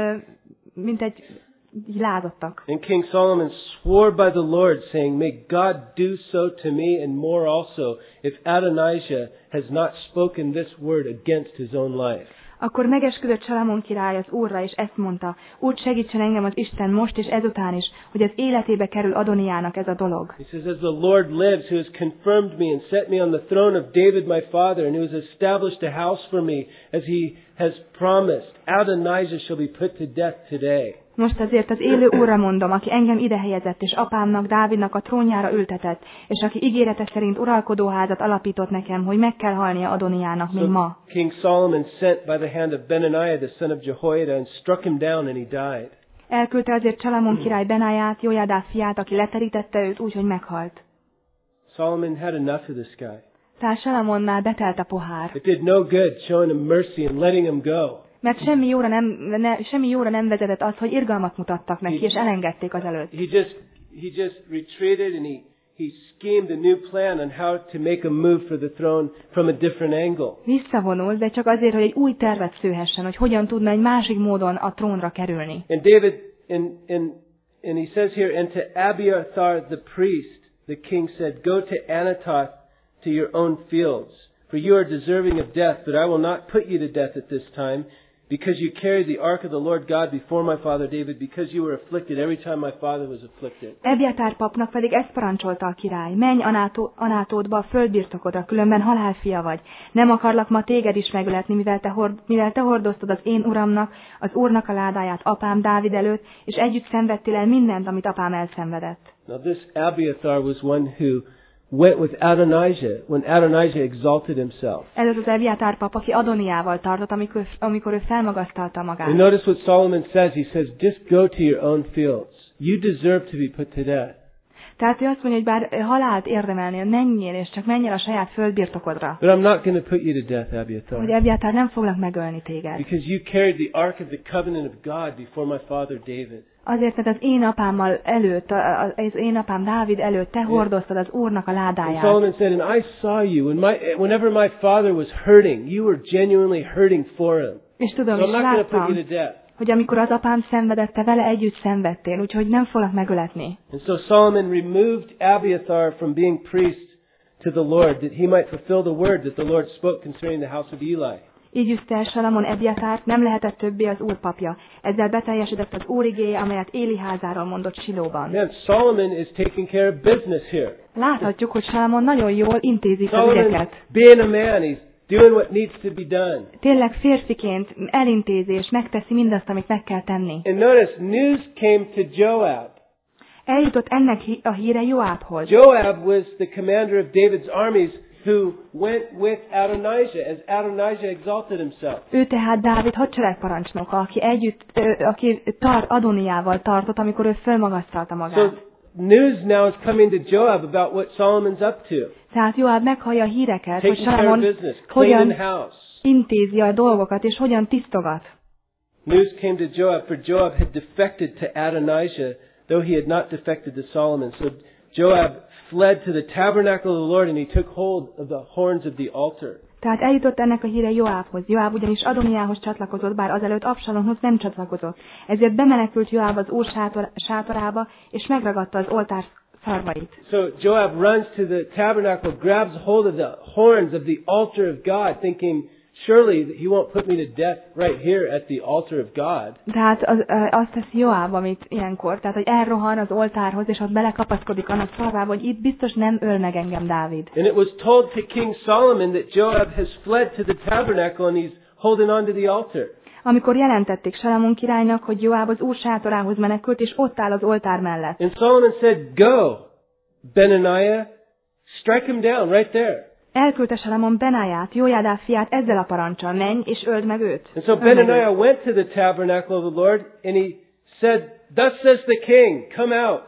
mint egy lázadtak. And King Solomon swore by the Lord, saying, may God do so to me and more also, if Adonijah has not spoken this word against his own life. Akkor megesküdött Salamon király az Úrra, és ezt mondta, úgy segítsen engem az Isten most és ezután is, hogy az életébe kerül Adoniának ez a dolog. He says, as the Lord lives, who has confirmed me and set me on the throne of David my father, and who has established a house for me, as he has promised, Adonijah shall be put to death today. Most azért az élő Úrra mondom, aki engem idehelyezett, és apámnak, Dávidnak a trónjára ültetett, és aki ígérete szerint uralkodóházat alapított nekem, hogy meg kell halnia Adoniának még ma. King Solomon sent by the hand of Benaiah, the son of Jehoiada, and struck him down, and he died. Elküldte azért Salamon király Benáját, Jójadá fiát, aki leterítette őt úgy, hogy meghalt. Solomon had enough of this guy. Tehát Salamonnál betelt a pohár. It did no good showing him mercy and letting him go. Mert semmi jóra nem vezetett az, hogy irgalmat mutattak neki, és elengedték az előtt. He just retreated and he schemed a new plan on how to make a move for the throne from a different angle. Visszavonult, de csak azért, hogy egy új tervet szőhessen, hogy hogyan tudna egy másik módon a trónra kerülni. And David, and he says here, and to Abiathar the priest, the king said, go to Anathoth to your own fields, for you are deserving of death, but I will not put you to death at this time, because you carried the ark of the Lord God before my father David, because you were afflicted every time my father was afflicted. Ebiatár papnak pedig ezt parancsolta a király: menj Anátódba a földbirtokodra, különben halálfia vagy. Nem akarlak ma téged is megöletni, mivel te hordoztad az én uramnak, az Úrnak a ládáját apám Dávid előtt, és együtt szenvedtél el mindent, amit apám elszenvedett. Now this Abiathar was one who went with Adonijah when Adonijah exalted himself. Ez az Ebiatár pap, aki Adoniával tartott, amikor ő felmagasztalta magát. And notice what Solomon says. He says, just go to your own fields. You deserve to be put to death. Tehát ő azt mondja, hogy bár halált érdemelnél, menjél, és csak menjél a saját földbirtokodra. But I'm not going to put you to death, Abiathar. Hogy Ebiatár, nem foglak megölni téged. Because you carried the ark of the covenant of God before my father David. Azért, mert az én apám Dávid előtt te hordoztad az Úrnak a ládáját. And Solomon said, and I saw you, whenever my father was hurting, you were genuinely hurting for him. És tudom, So I'm és not going to put láttam, you to death. hogy amikor az apám szenvedett, te vele együtt szenvedtél, úgyhogy nem foglak megöletni. And so Solomon removed Abiathar from being priest to the Lord, that he might fulfill the word that the Lord spoke concerning the house of Eli. Így üzte el Salamon Ebiatárt, nem lehetett többé az Úr papja. Ezzel beteljesedett az Úr igéje, amelyet Éli házáról mondott Silóban. Man, Solomon is taking care of business here. Láthatjuk, hogy Salamon nagyon jól intézi az Solomon, ügyeket. being a man, he's doing what needs to be done. Tényleg férfiként elintézi és megteszi mindazt, amit meg kell tenni. And notice, news came to Joab. Eljutott ennek a híre Joábhoz. Joab was the commander of David's armies who went with Adonijah as Adonijah exalted himself. Ő tehát Dávid hadseregparancsnoka, aki Adoniával tartott, amikor ő fölmagasztalta magát. So news now is coming to Joab about what Solomon's up to. Tehát Joab meghallja a híreket, hogy Taking care of Salamon business, hogyan cleaning house. intézi a dolgokat, és hogyan tisztogat. News came to Joab, for Joab had defected to Adonijah, though he had not defected to Solomon. So Joab fled to the tabernacle of the Lord, and he took hold of the horns of the altar. Tehát eljutott ennek a híre Joábhoz. Joáb ugyanis Adoniához csatlakozott, bár azelőtt Absalomhoz nem csatlakozott. Ezért bemenekült Joáb az úr sátorába, és megragadta az oltár szarvait. So Joab runs to the tabernacle, grabs hold of the horns of the altar of God, thinking, surely he won't put me to death right here at the altar of God. Tehát azt teszi Joáb, amit ilyenkor, tehát hogy elrohan az oltárhoz, és ott belekapaszkodik annak szarvába, hogy itt biztos nem öl meg engem Dávid. And it was told to King Solomon that Joab has fled to the tabernacle and he's holding on to the altar. Amikor jelentették Salamon királynak, hogy Joáb az úr sátorához menekült, és ott áll az oltár mellett. And Solomon said, go, Benaiah, strike him down right there. Elküldte Salamon Benáját, Jójádá fiát ezzel a parancsal: menj és öld meg őt. And so Benaiah went to the tabernacle of the Lord, and he said, thus says the king, come out.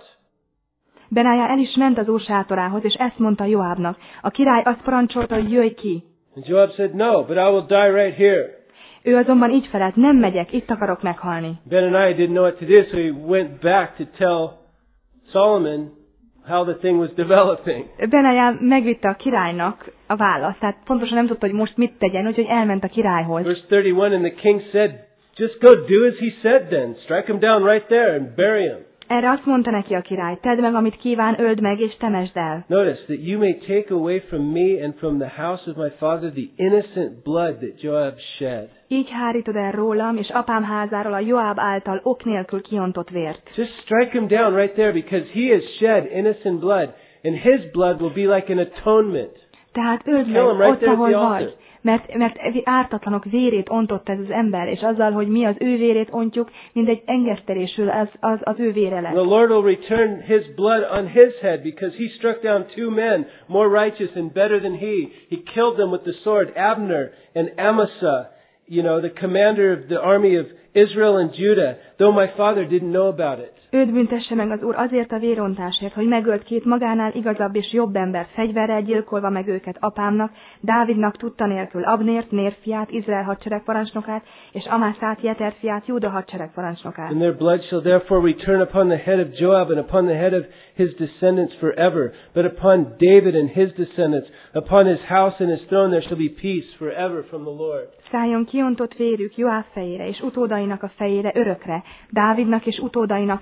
Benája el is ment az úr sátorához, és ezt mondta Joábnak: a király azt parancsolta, hogy jöjj ki. And Joab said, no, but I will die right here. Ő azonban így felelt: nem megyek, itt akarok meghalni. Benaiah didn't know what to do, so he went back to tell Solomon how the thing was developing. Benája megvitte a királynak a választ, tehát pontosan nem tudta, hogy most mit tegyen, úgyhogy elment a királyhoz. Verse 31, and the king said, just go do as he said then. Strike him down right there and bury him. Erre azt mondta neki a király: tedd meg, amit kíván, öld meg és temesd el. Notice that you may take away from me and from the house of my father the innocent blood that Joab shed. Így hárítod el rólam és apám házáról a Joáb által ok nélkül kiontott vért. Just strike him down right there, because he has shed innocent blood, and his blood will be like an atonement. Tehát öld meg ott, ahol vagy. Mert ártatlanok vérét ontott ez az ember, és azzal, hogy mi az ő vérét ontjuk, mint egy engesztelésül az ő vére lesz. The Lord will return his blood on his head, because he struck down two men more righteous and better than he. He killed them with the sword, Abner and Amasa, the commander of the army of Israel and Judah, though my father didn't know about it. Őt büntesse meg az Úr azért a vérontásért, hogy megölt két magánál igazabb és jobb embert, fegyverrel gyilkolva meg őket apámnak, Dávidnak tudta nélkül Abnért, Nér fiát, Izrael hadseregparancsnokát, és Amászát, Jeter fiát, Júda hadseregparancsnokát. And their blood shall therefore return upon the head of Joab and upon the head of his descendants forever. But upon David and his descendants, upon his house and his throne there shall be peace forever from the Lord. Szálljon kiontott vérük Joáb fejére és utódainak a fejére örökre, Dávidnak és utódainak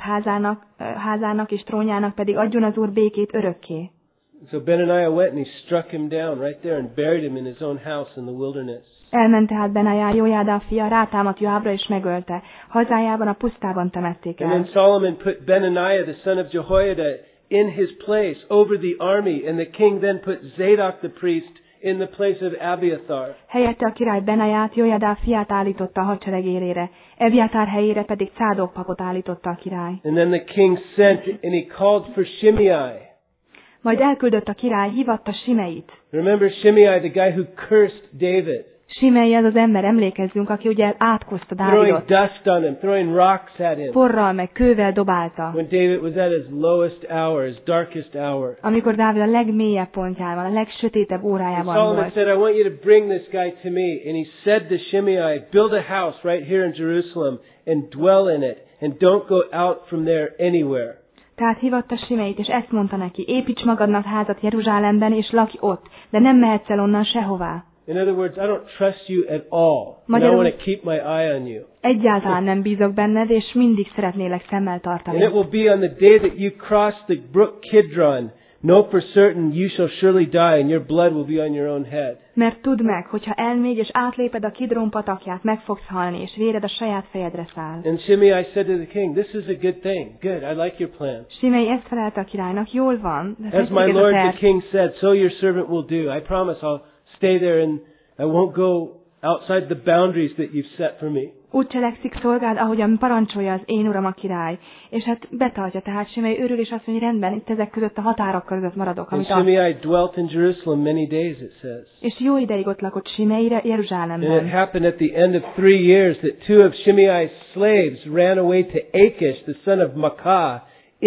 házának és trónjának pedig adjon az Úr békét örökké. So Benaiah went and he struck him down right there and buried him in his own house in the wilderness. Elment tehát Benájá, Jójádá fia, rátámadt Joábra és megölte. Hazájában a pusztában temették el. And then Solomon put Benaiah, the son of Jehoiada, in his place over the army, and the king then put Zadok the priest in the place of Abiathar. Helyette a király Benáját, Jójádá fiát állította a hadsereg élére, Ebiatár helyére pedig Cádok papot állította a király. And then the king sent and he called for Shimei. Majd elküldött a király, hívatta Simeit. Remember Shimei, the guy who cursed David. Simei az az ember, emlékezzünk, aki ugye átkozta Throwing Dávidot. dust on him, throwing rocks at him. Porral meg kővel dobálta. When David was at his lowest hour, his darkest hour. Amikor Dávid a legmélyebb pontjában, a legsötétebb órájában Solomon volt. said, I want you to bring this guy to me. And he said to Shimei, build a house right here in Jerusalem and dwell in it. And don't go out from there anywhere. Tehát hívatta Simeit, és ezt mondta neki, építs magadnak házat Jeruzsálemben, és lakj ott, de nem mehetsz el onnan sehová. In other words, I don't trust you at all. And I want to keep my eye on you. Egyáltalán nem bízok benned, és mindig szeretnélek szemmel And tartani. it will be on the day that you cross the brook Kidron, know for certain you shall surely die, and your blood will be on your own head. Mert tudd meg, hogyha elmégy és átléped a Kidron patakját, meg fogsz halni, és véred a saját fejedre száll. And Shimei said to the king, this is a good thing. Good, I like your plan. Simei ezt felelte a királynak, jól van, de As my tetszik ez a lord the terv. king said, so your servant will do. I promise I'll stay there and I won't go outside the boundaries that you've set for me. Úgy cselekszik szolgád, ahogyan parancsolja az én uram a király. És hát betartja, tehát Simei örül, és azt mondja, rendben, itt ezek között a határok között maradok, And amit ad. Shimei dwelt in Jerusalem many days, it says. És jó ideig ott lakott Simei And it Jeruzsálemben. happened at the end of 3 years that 2 of Shimei's slaves ran away to Achish, the son of Maacah,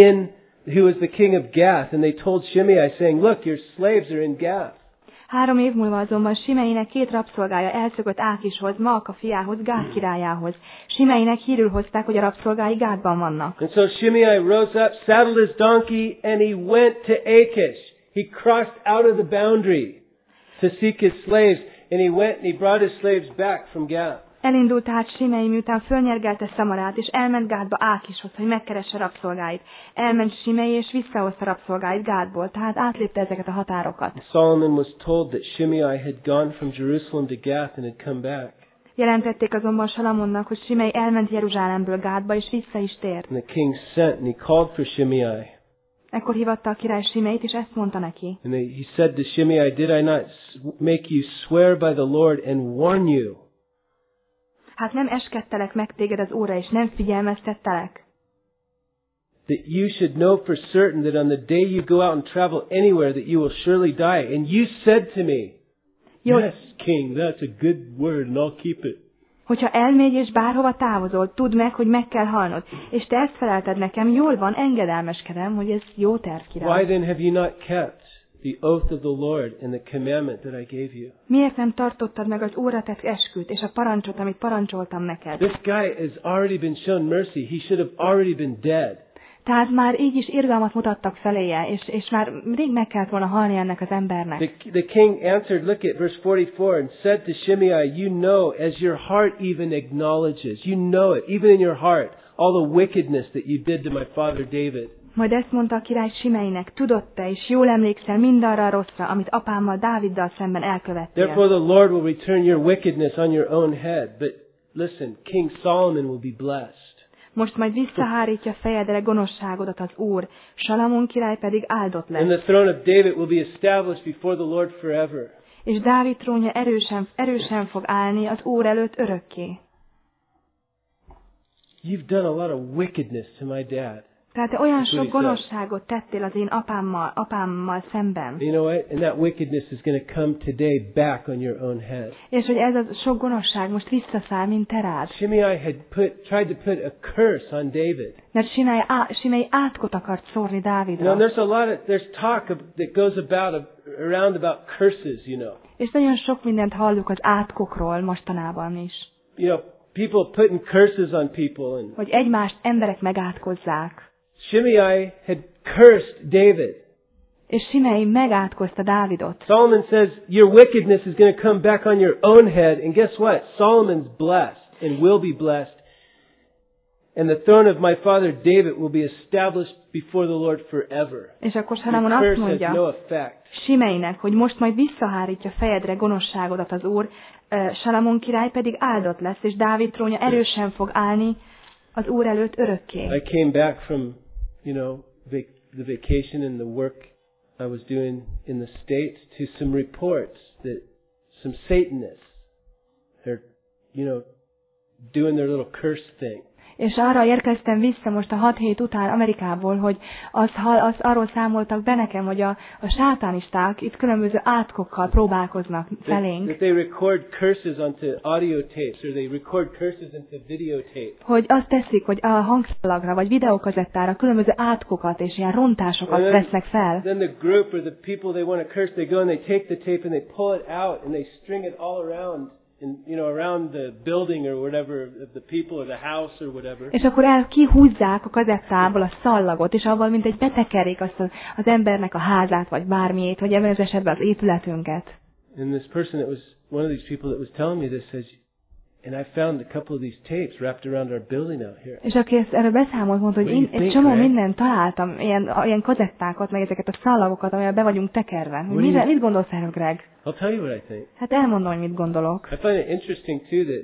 who was the king of Gath. And they told Shimei, saying, look, your slaves are in Gath. 3 év múlva azonban Simeinek 2 rabszolgája elszökött Ákishoz, Maaka fiához, Gád királyához. Simeinek hírül hozták, hogy a rabszolgái Gádban vannak. And so Shimei rose up, saddled his donkey, and he went to Achish. He crossed out of the boundary to seek his slaves, and he went and he brought his slaves back from Gath. Elindult tehát Simei, miután fölnyergelte Szamarát, és elment Gádba Ákishoz, hogy megkeresse rabszolgáit. Elment Simei, és visszahozta rabszolgáit Gádból, tehát átlépte ezeket a határokat. And Solomon was told that Shimei had gone from Jerusalem to Gath and had come back. Jelentették azonban Salamonnak, hogy Simei elment Jeruzsálemből Gádba, és vissza is tért. And the king sent and he called for Shimei. Ekkor hívatta a király Simeit, és ezt mondta neki. And he said to Shimei, did I not make you swear by the Lord and warn you? Hát nem eskedtelek meg téged az Úrra, és nem figyelmeztettelek? That you should know for certain that on the day you go out and travel anywhere that you will surely die. And you said to me, yes, king, that's a good word and I'll keep it. Hogyha elmégy és bárhova távozol, tudd meg, hogy meg kell halnod. És te ezt felelted nekem, jól van, engedelmeskedem, hogy ez jó terv, Why király. then have you not kept the oath of the Lord and the commandment that I gave you? Miért nem tartottad meg az Úrra tett esküt, és a parancsot, amit parancsoltam neked? This guy has already been shown mercy. He should have already been dead. Tehát már így is irgalmat mutattak feléje, és már rég meg kellett volna halni ennek az embernek. The king answered, look at verse 44, and said to Shimei, you know, as your heart even acknowledges, you know it, even in your heart, all the wickedness that you did to my father David. Majd ezt mondta a király Simeinek, tudod te, és jól emlékszel mindarra a rosszra, amit apámmal Dáviddal szemben elkövettél. Therefore the Lord will return your wickedness on your own head. But listen, King Solomon will be blessed. Most majd visszahárítja fejedre gonoszságodat az Úr, Salamon király pedig áldott And lesz. the throne of David will be established before the Lord forever. És Dávid trónja erősen fog állni az Úr előtt örökké. You've done a lot of wickedness to my dad. Tehát te olyan sok gonoszságot tettél az én apámmal szemben. You know what? And that wickedness is going to come today back on your own head. És hogy ez a sok gonoszság most visszaszáll, mint te rád. Shimei had tried to put a curse on David. Mert Shimei átkot akart szórni Dávidra. You know, there's talk that goes around about curses, you know. És nagyon sok mindent halljuk az átkokról mostanában is. You know, people putting curses on people and hogy egymást emberek megátkozzák. Shimei had cursed David. És Shimei megátkozta Dávidot. Solomon says your wickedness is going to come back on your own head, and guess what? Solomon's blessed and will be blessed. And the throne of my father David will be established before the Lord forever. És akkor Salamon azt mondja Shimeinek, hogy most majd visszahárítja fejedre gonoszságodat az Úr, Salamon király pedig áldott lesz, és Dávid trónja erősen fog állni az Úr előtt örökké. I came back from, the vacation and the work I was doing in the States to some reports that some Satanists are, doing their little curse thing. És arra érkeztem vissza most a 6 hét után Amerikából, hogy arról számoltak be nekem, hogy a sátánisták itt különböző átkokkal próbálkoznak felénk. That they record curses onto audio tapes, or they record curses into videotape. Hogy azt teszik, hogy a hangszalagra vagy videókazettára különböző átkokat és ilyen rontásokat vesznek fel. Then the group or the people they want to curse, they go and they take the tape and they pull it out and they string it all around. Around the building or whatever, the people or the house or whatever. És akkor kihúzzák a kazettából a szallagot, és avval mint egy betekerik azt az embernek a házát, vagy bármiét, vagy ebben az esetben az épületünket. And this person, it was one of these people that was telling me this, says, and I found a couple of these tapes wrapped around our building out here. És aki erről beszámolt, mondta, hogy én egy csomó mindent találtam, ilyen kazettákat, meg ezeket a szallagokat, amivel be vagyunk tekerve. Mit gondolsz erről, Greg? I'll tell you what I think. Hát elmondom, hogy mit gondolok. I find it interesting too that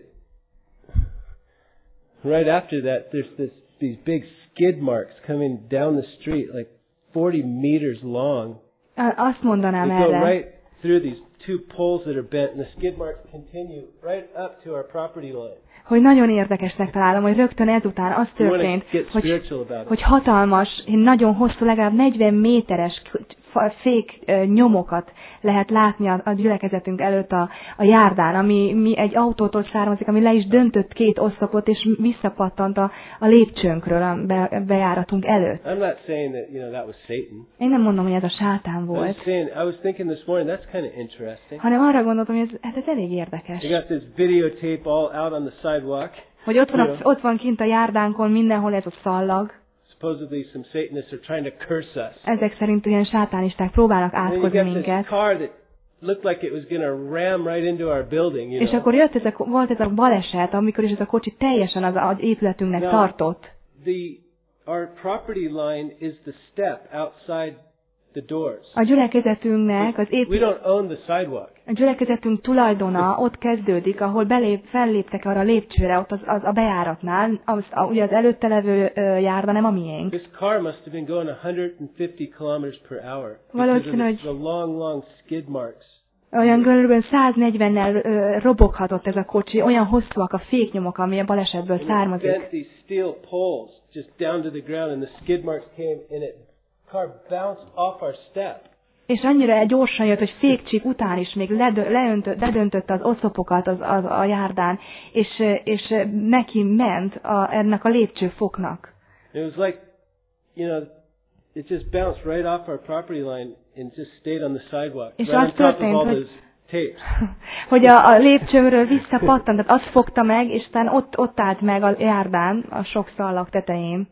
right after that there's these big skid marks coming down the street, like 40 meters long. Azt mondanám erre. They go erre. right through these two poles that are bent, and the skid marks continue right up to our property line. Hogy nagyon érdekesnek találom, hogy rögtön ezután az történt, hogy hatalmas, nagyon hosszú, legalább 40 méteres fék nyomokat lehet látni a gyülekezetünk előtt a járdán, ami egy autótól származik, ami le is döntött 2 oszlopot, és visszapattant a lépcsőnkről a bejáratunk előtt. I'm not saying that, that was Satan. Én nem mondom, hogy ez a sátán volt. I was thinking this morning, that's kind of interesting. Hanem arra gondoltam, hogy ez elég érdekes. They got this videotape all out on the sidewalk. Hogy ott van kint a járdánkon mindenhol ez a szallag. Supposedly some Satanists are trying to curse us. Ezek szerint ilyen sátánisták próbálnak átkozni minket. Looked like it was going to ram right into our building, És akkor volt ez a baleset, amikor is ez a kocsi teljesen az épületünknek tartott. Our property line is the step outside the doors. A gyülekezetünknek We don't own the sidewalk. A gyülekezetünk tulajdona ott kezdődik, ahol felléptek arra a lépcsőre, ott a bejáratnál, ugye az előtte levő járda nem a miénk. This car must have been going 150 km/h. Valószínű, hogy the long skid marks. Olyan kb. 140-nel roboghatott ez a kocsi, olyan hosszúak a féknyomok, ami a balesetből származik. These steel poles just down to the ground, and the skid marks came, and the car bounced off our step. És annyira gyorsan jött, hogy fékcsík után is még ledöntötte az oszlopokat a járdán, és neki ment ennek a lépcsőfoknak. It was like, it just bounced right off our property line and just stayed on the sidewalk. És az történt, hogy a lépcsőről visszapattant, tehát azt fogta meg, és aztán ott állt meg a járdán, a sok szallag tetején.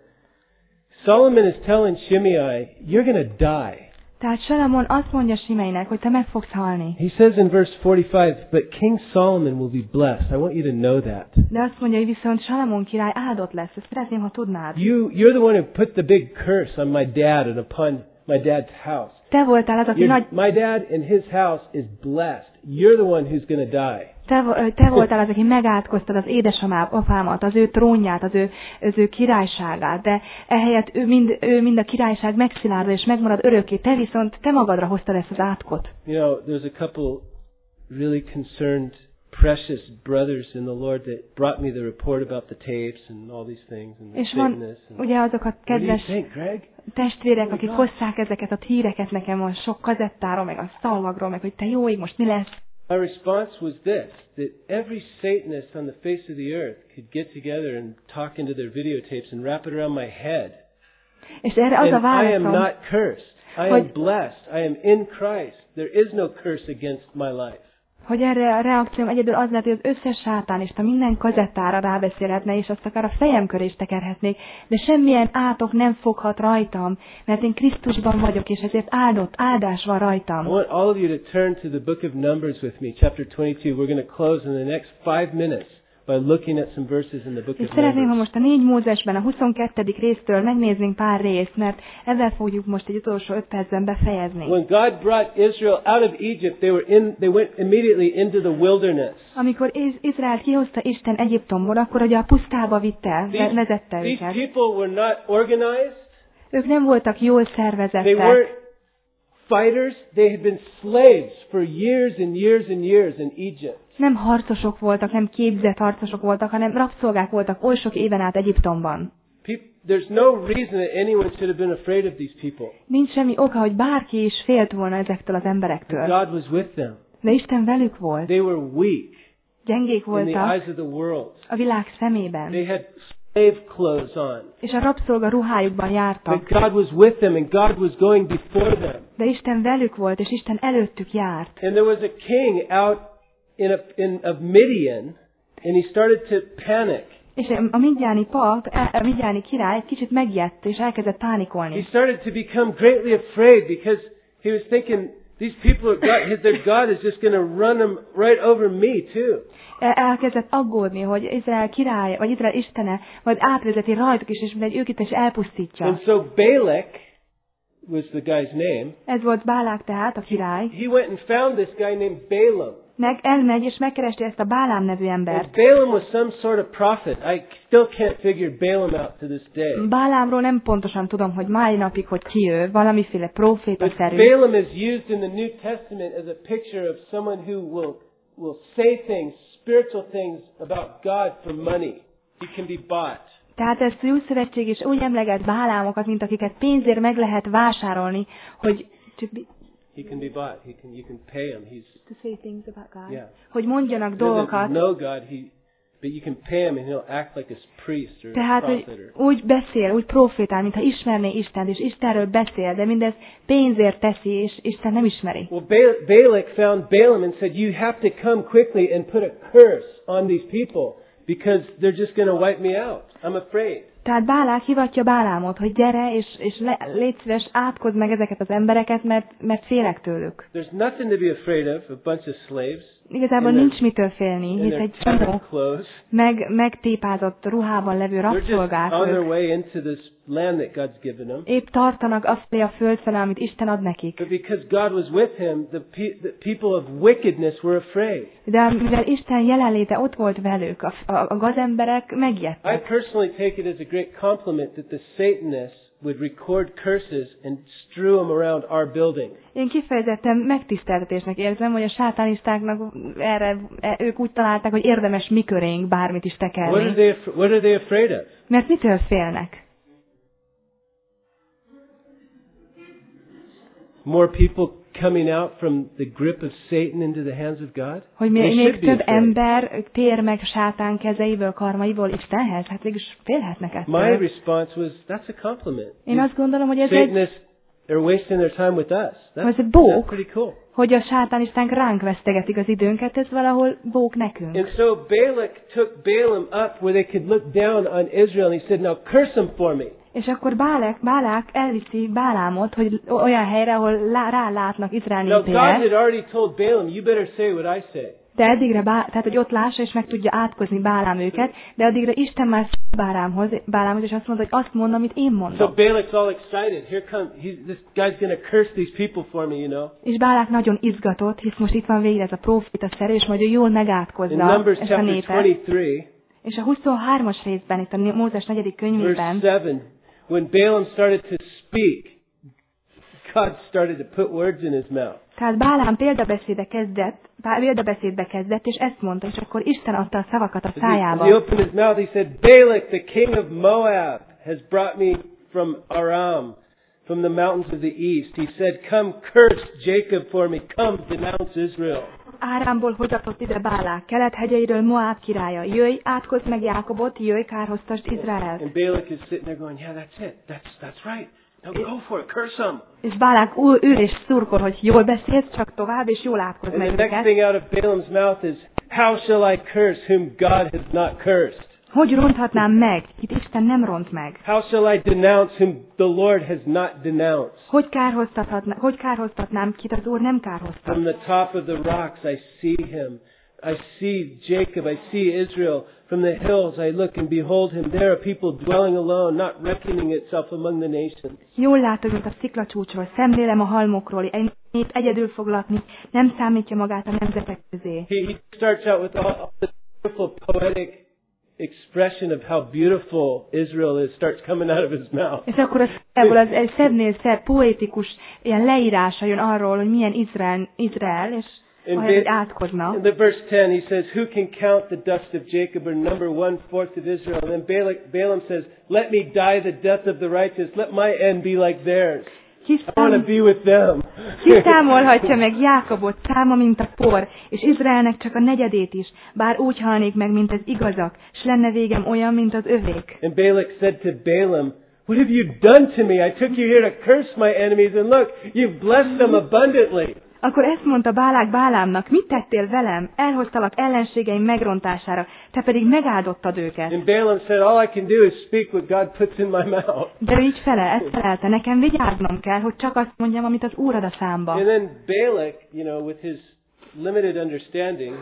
Solomon is telling Shimei, you're going to die. Tehát Salamon azt mondja Shimeinek, hogy te meg fogsz halni. He says in verse 45, but King Solomon will be blessed. I want you to know that. De azt mondja, hogy viszont Salamon király áldott lesz. Ezt szeretném, ha tudnád. You're the one who put the big curse on my dad and upon my dad's house. Te voltál az, aki My dad and his house is blessed. You're the one who's going to die. Te voltál az, aki megátkoztad az édesapámat, az ő trónját, az ő királyságát, de ehelyett ő mind a királyság megszilárd és megmarad örökké. Te viszont te magadra hoztad ezt az átkot. There's a couple really concerned precious brothers in the Lord that brought me the report about the tapes and all these things and the És van ugye azok a kedves testvérek, akik hozták ezeket a híreket nekem a sok kazettáról, meg a szalagról, meg hogy te jó ég, most mi lesz? My response was this, that every Satanist on the face of the earth could get together and talk into their videotapes and wrap it around my head. És erre az a And I am válaszom, not cursed. I am blessed. I am in Christ. There is no curse against my life. hogy erre a reakcióm egyedül az lehet, hogy az összes sátánista minden kazettára rábeszélhetne, és azt akár a fejem köré is tekerhetnék, de semmilyen átok nem foghat rajtam, mert én Krisztusban vagyok, és ezért áldás van rajtam. I want all of you to turn to the book of Numbers with me, chapter 22. We're going to close in the next 5 minutes by looking at some verses in the book És of szeretném, ha Numbers. most a 4 Mózesben, a 22. résztől megnézzünk pár részt, mert ezzel fogjuk most egy utolsó 5 percben befejezni. When God brought Israel out of Egypt, they went immediately into the wilderness. Amikor Izraelt kihozta Isten Egyiptomból, akkor ugye a pusztába vitte, vezette These őket. people were not organized. Ők nem voltak jól They szervezettek. weren't fighters. They had been slaves for years and years and years in Egypt. Nem harcosok voltak, nem képzett harcosok voltak, hanem rabszolgák voltak oly sok éven át Egyiptomban. There's no reason that anyone should have been afraid of these people. Nincs semmi oka, hogy bárki is félt volna ezektől az emberektől. God was with them. De Isten velük volt. They were weak Gyengék in the voltak eyes of the world. a világ szemében. They had slave clothes on. És a rabszolga ruhájukban But jártak. God was with them and God was going before them. De Isten velük volt, és Isten előttük járt. And there was a king out of Midian, and he started to panic. És a midjáni király egy kicsit megijedt, és elkezdett pánikolni. He started to become greatly afraid because he was thinking, these people, their God is just going to run them right over me too. Elkezdett aggódni, hogy Izrael király, vagy Izrael istene, majd átvezeti rajtuk is, és mindegy őket is elpusztítja. And so Balak was the guy's name. Ez volt Bálák tehát, a király. He went and found this guy named Balaam. Elmegy, és megkeresti ezt a Bálám nevű embert. And Balaam was some sort of prophet. I still can't figure Balaam out to this day. Bálámról nem pontosan tudom, hogy mai napig, hogy ki ő, valamiféle But prófétaszerű. Balaam is used in the New Testament as a picture of someone who will say things, spiritual things about God for money. He can be bought. Tehát ezt az új szövetség is úgy emleget Bálámokat, mint akiket pénzért meg lehet vásárolni, hogy He can be bought. You can pay him. to say things about God. Yeah. Hogy mondjanak He doesn't dolgokat. know God. But you can pay him and he'll act like a priest or a Tehát, prophet. hogy úgy beszél, úgy profétál, mintha ismerné Istent, és Istenről beszél, de mindez pénzért teszi, és Isten nem ismeri. Well, Balak found Balaam and said, you have to come quickly and put a curse on these people because they're just going to wipe me out. I'm afraid. Tehát Bálák hivatja Bálámot, hogy gyere, és légy szíves, átkozd meg ezeket az embereket, mert félek tőlük. There's nothing to be afraid of, a bunch of slaves. Igazából nincs mitől félni, hisz egy csomó clothes. megtépázott ruhában levő They're just rabszolgák. on their way into this land that God's given them. Épp tartanak azt a földfele, amit Isten ad nekik. But because God was with him, the people of wickedness were afraid. De mivel Isten jelenléte ott volt velük, a gazemberek I megijedtek. personally take it as a great compliment that the Satanists would record curses and strew them around our building. Én kifejezetten megtiszteltetésnek érzem, hogy a sátánistáknak ők úgy találták, hogy érdemes mi körénk bármit is tekerni. What are they afraid of? Mert mitől félnek? More people coming out from the grip of Satan into the hands of God? Hogy They még should be több afraid. ember tér meg sátán kezeiből, karmaiból Istenhez? Hát végülis félhetnek My ettől. response was, that's a compliment. Én azt gondolom, hogy ez egy, Satanists are wasting their time with us. ez egy That's bók, pretty cool. hogy a sátánisták ránk vesztegetik az időnket, ez valahol bók nekünk. And so Balak took Balaam up where they could look down on Israel and he said, now curse them for me. És akkor Bálák elviszi Bálámot, hogy olyan helyre, ahol rálátnak Izrael Now God népére, had already told Balaam, you better say what I say. de addigra, tehát hogy ott lássa és meg tudja átkozni Bálám őket, de addigra Isten már szól Bálámhoz, és azt mondta, hogy azt mondom, amit én So mondom. Balak's all excited. Here come, this guy's going to curse these people for me, you know. És Bálák nagyon izgatott, hisz most itt van végre ez a prófétaszerű, és majd ő jól In megátkozza Numbers ezt a chapter népet. 23, És a 23-as részben, itt a Mózes 4. verse könyvében, 7, when Balaam started to speak God started to put words in his mouth. Tehát Bálám példabeszédbe kezdett, és ezt mondta, és akkor Isten adta a szavakat a szájába. He opened his mouth, he said, Balak, the king of Moab, has brought me from Aram, from the mountains of the east. He said, come curse Jacob for me, come denounce Israel. Árámból hozatott ide Bálák, Kelet-hegyeiről Moab királya. Jöjj, átkozd meg Jákobot, jöjj, kárhoztasd Izraelt. And Balak is sitting there going, yeah, that's it. That's right. Now go for it, curse them. És Bálák ül és szurkol, hogy jól beszélsz, csak tovább, és jól átkozd meg And the next őket. thing out of Balaam's mouth is, how shall I curse whom God has not cursed? Hogy ronthatnám meg, kit Isten nem ront meg? How shall I denounce whom the Lord has not denounced? Hogy kárhoztatnám, kit az Úr nem kárhoztat? From the top of the rocks I see him. I see Jacob, I see Israel. From the hills I look and behold him. There are people dwelling alone, not reckoning itself among the nations. Jól látod, mint a sziklacsúcsról, szemlélem a halmokról, egy nép egyedül fog lakni, nem számítja magát a nemzetek közé. He starts out with all this beautiful poetic expression of how beautiful Israel is starts coming out of his mouth. És akkor ebből az egy szebbnél szebb, poétikus ilyen leírása jön arról, hogy milyen Izrael, és ahelyett, hogy átkozna. In the verse 10 he says, who can count the dust of Jacob or number 1/4 of Israel? And then Balaam says, let me die the death of the righteous, let my end be like theirs. I want to be with them. Ki számolhatja meg Jákobot, száma, mint a por, és Izraelnek csak a negyedét is, bár úgy halnék meg, mint az igazak, s lenne végem olyan, mint az övék. And Balak said to Balaam, what have you done to me? I took you here to curse my enemies, and look, you've blessed them abundantly. Akkor ezt mondta Bálák Bálámnak, mit tettél velem? Elhoztalak ellenségeim megrontására, te pedig megáldottad őket. And Balaam said, all I can do is speak what God puts in my mouth. De ő így felelte, nekem vigyáznom kell, hogy csak azt mondjam, amit az Úr ad a számba. And then Balak, with his limited understanding,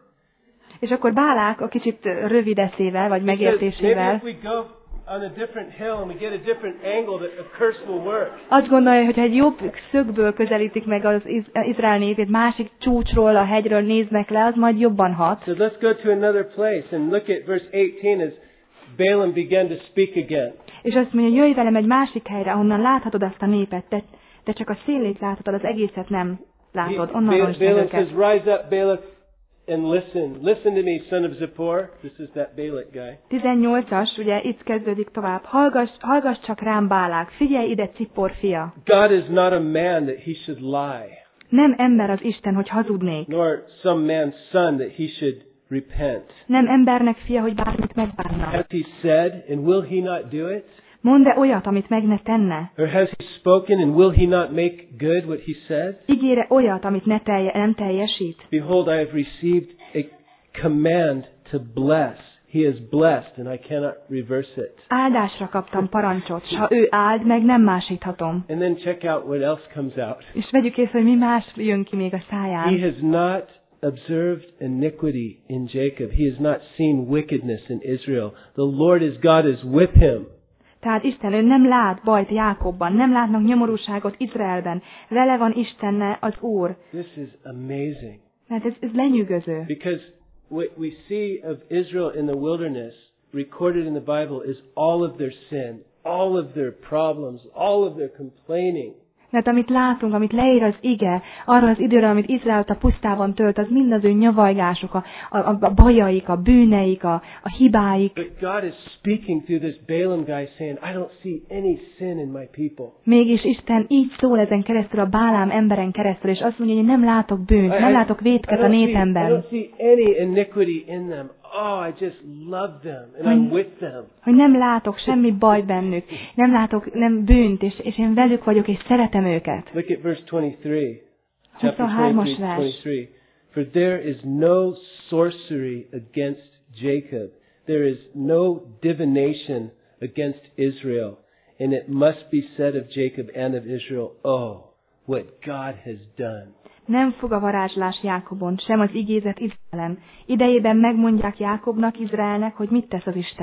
és akkor Bálák a kicsit rövid eszével, vagy megértésével, maybe if we go on a different hill and we get a different angle, that a curse will work. azt gondolja, hogy ha egy jobb szögből közelítik meg az Izrael népét, másik csúcsról, a hegyről néznek le, az majd jobban hat. So let's go to another place and look at verse 18 as Balaam began to speak again. És azt mondja, jöjj velem egy másik helyre, ahonnan láthatod azt a népet, de csak a szélét láthatod, az egészet nem látod. Onnan roncs meg Balaam őket. says, rise up, Balak, and listen. Listen to me, son of Zippor. This is that Balak guy. 18-as, ugye itt kezdődik tovább. Hallgass csak rám, Bálák, figyelj ide, Cippor fia. God is not a man that he should lie, Nem ember az Isten, hogy hazudnék. nor some man's son that he should repent. Nem embernek fia, hogy bármit megbánna. Has he said, and will he not do it? Mondd-e olyat, amit meg ne tenne? Or has he spoken, and will he not make good what he said? Ígére olyat, amit nem teljesít? Behold, I have received a command to bless. He is blessed, and I cannot reverse it. Áldásra kaptam parancsot, s ha ő áld, meg nem másíthatom. And then check out what else comes out. És vegyük észre, hogy mi más jön ki még a száján. He has not observed iniquity in Jacob. He has not seen wickedness in Israel. The Lord his God is with him. Tehát Isten, ő nem lát bajt Jákobban, nem látnak nyomorúságot Izraelben. Vele van Istenne az Úr. This is amazing. Hát ez lenyűgöző. Because what we see of Israel in the wilderness recorded in the Bible is all of their sin, all of their problems, all of their complaining. Mert amit látunk, amit leír az ige, arra az időre, amit Izraelt a pusztában tölt, az mind az ő nyavajgások, a bajaik, a bűneik, a hibáik. But God is speaking through this Balaam guy saying, I don't see any sin in my people. Mégis Isten így szól ezen keresztül, a Bálám emberen keresztül, és azt mondja, hogy nem látok bűnt, nem látok vétket a I népemben. don't see any iniquity in them. Oh, I just love them and I'm with them. Hogy nem látok semmi baj bennük, nem látok nem bűnt, és én velük vagyok, és szeretem őket. Look at verse 23. Chapter 23-as 23. For there is no sorcery against Jacob. There is no divination against Israel. And it must be said of Jacob and of Israel, oh, what God has done. Nem fog a varázslás Jákobon, sem az igézet Izraelen. Idejében megmondják Jákobnak, Izraelnek, hogy mit tesz az Isten.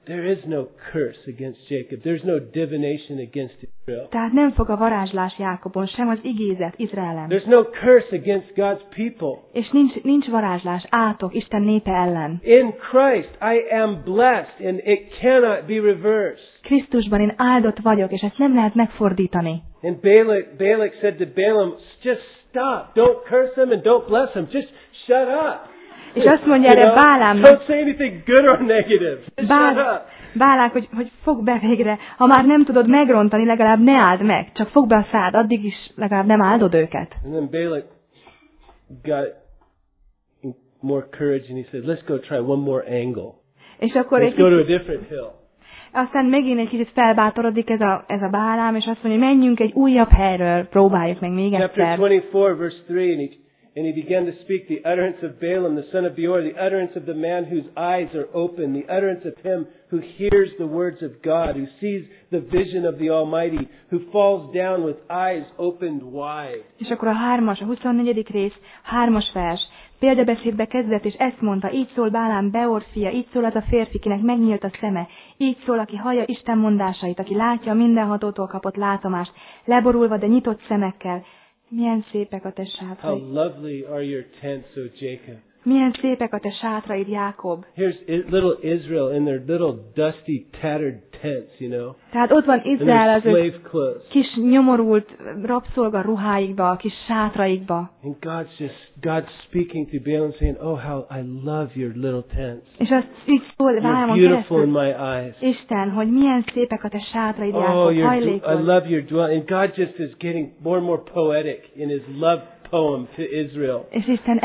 there is no curse against Jacob. There's no divination against Israel. Tehát nem fog a varázslás Jákobon, sem az igézet Izraelen. There's no curse against God's people. És nincs varázslás átok Isten népe ellen. In Christ I am blessed and it cannot be reversed. Krisztusban én áldott vagyok, és ezt nem lehet megfordítani. And Balak said to Balaam, just stop. Don't curse them and don't bless them. Just shut up. És azt mondja erre Bálámnak, Don't say anything good or negative. Just shut up. Bálák, hogy fogd be végre, ha már nem tudod megrontani, legalább ne áld meg, csak fogd be a szád, addig is legalább nem áldod őket. And then Balak got more courage and he said, let's go try one more angle. És akkor Let's go to a different hill. aztán megint egy kicsit felbátorodik ez a Bálám, és azt mondja, hogy menjünk egy újabb helyről, próbáljuk meg még Chapter egyszer. 24, verse 3, and he began to speak the utterance of Balaam, the son of Beor, the utterance of the man whose eyes are open, the utterance of him who hears the words of God, who sees the vision of the Almighty, who falls down with eyes opened wide. És akkor a 24. rész, 3. vers, példabeszédbe kezdett, és ezt mondta, így szól Bálám Beor fia, így szól az a férfi, kinek megnyílt a szeme, így szól, aki hallja Isten mondásait, aki látja a mindenhatótól kapott látomást, leborulva, de nyitott szemekkel. Milyen szépek a te How sátraid. lovely are your tents, O Jacob. Milyen szépek a te sátraid, Jákob. Here's little Israel in their little dusty, tattered tents, you know, Tehát ott van in Izrael their az ő slave clothes. kis nyomorult rabszolga ruháikba, a kis sátraikba. And God's speaking to Balaam saying, oh, how I love your little tents. És azt így szól You're Bálámon beautiful in keresztül, my eyes. Isten, hogy milyen szépek a te sátraid, Oh, Jákob, I hajlékos. love your dwelling. And God just is getting more and more poetic in his love poem to Israel. És Isten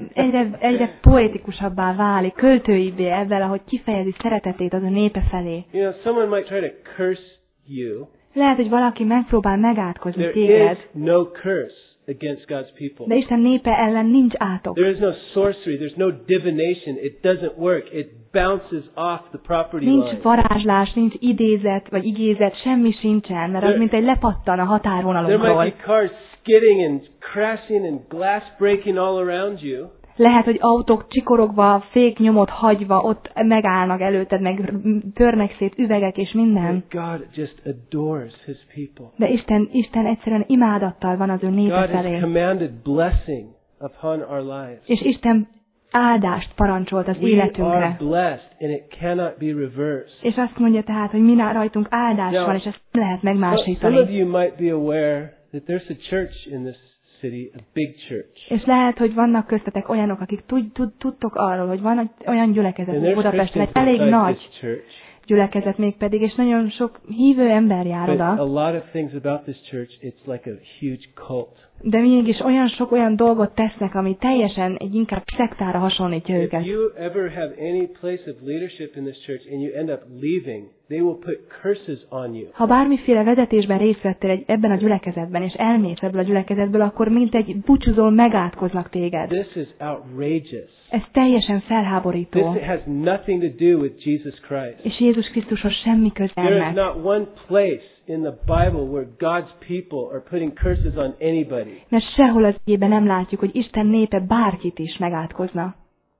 egyre poetikusabbá válik, költőibbé ezzel, ahogy kifejezi szeretetét az a népe felé. You know, someone might try to curse you. Lehet, hogy valaki megpróbál megátkozni There téged, is no curse against God's people. de Isten népe ellen nincs átok. There is no sorcery. There's no divination. It doesn't work. It bounces off the property Nincs line. varázslás, nincs idézet, vagy igézet, semmi sincsen, mert az mint egy lepattan a There határvonalunkról. might be cars skidding and crashing and glass breaking all around you. Lehet, hogy autók csikorogva, féknyomot hagyva ott megállnak előtted, meg törnek szét üvegek és minden. And God just adores His people. De Isten egyszerűen imádattal van az ő népe God has felé. commanded blessing upon our lives. És Isten áldást parancsolt az We are életünkre. blessed and it cannot be reversed. És azt mondja tehát, hogy mi rajtunk áldás Now, van, és ezt nem lehet Some of megmásítani. you might be aware that there's a church in this city, a big church. És lehet, hogy vannak köztetek olyanok, akik tudtok arról, hogy van olyan gyülekezet And there's Budapesten, egy Christians elég inside nagy this church. gyülekezet mégpedig, és nagyon sok hívő ember jár But a oda, lot of things about this church, it's like a huge cult. de mégis olyan dolgot tesznek, ami teljesen egy inkább szektára hasonlítja If őket. you ever have any place of leadership in this church and you end up leaving, they will put curses on you. Ha bármiféle vezetésben részt vettél ebben a gyülekezetben, és elmész ebből a gyülekezetből, akkor mint egy búcsúzól megátkoznak téged. This is outrageous. Ez teljesen felháborító. This has nothing to do with Jesus Christ. És Jézus Krisztushoz semmi köze There is ennek. not one place in the Bible where God's people are putting curses on anybody. Mert sehol az igében nem látjuk, hogy Isten népe bárkit is megátkozna.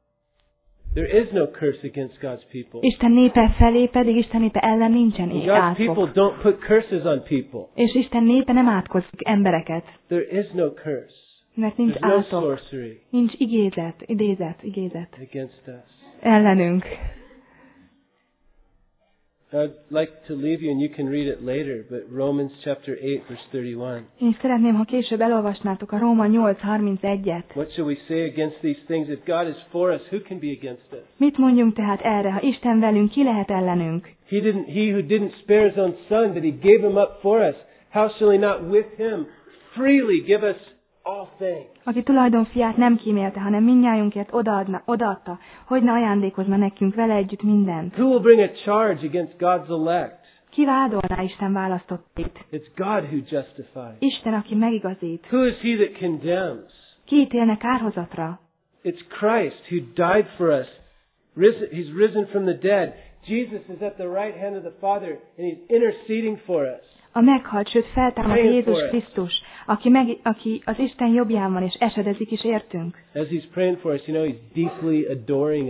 There is no curse against God's people. Isten népe felé pedig Isten népe ellen nincsen God's átok. people don't put curses on people. És Isten népe nem átkozik embereket, There is no curse. mert nincs There's no átok, sorcery nincs igézet against us. ellenünk. I'd like to leave you, and you can read it later, but Romans chapter 8, verse 31. Én szeretném, ha később elolvasnátok a Róma 8:31-et. What shall we say against these things? If God is for us, who can be against us? Mit mondjunk tehát erre, ha Isten velünk, ki lehet ellenünk? He who didn't spare his own son, but he gave him up for us, how shall he not with him freely give us all things? Aki tulajdonfiát nem kímélte, hanem mindnyájunkért odaadta, hogy ne ajándékozna nekünk vele együtt mindent. Who will bring a charge against God's elect? Ki vádolná Isten választottait? It's God who justifies. Isten, aki megigazít. Who is he that condemns? Ki ítélne kárhozatra? It's Christ who died for us. He's risen from the dead. Jesus is at the right hand of the Father, and he's interceding for us. A meghalt, sőt feltámad Praying Jézus for us. Krisztus, aki az Isten jobbján van és esedezik is értünk. As he's praying for us, he's deeply adoring us.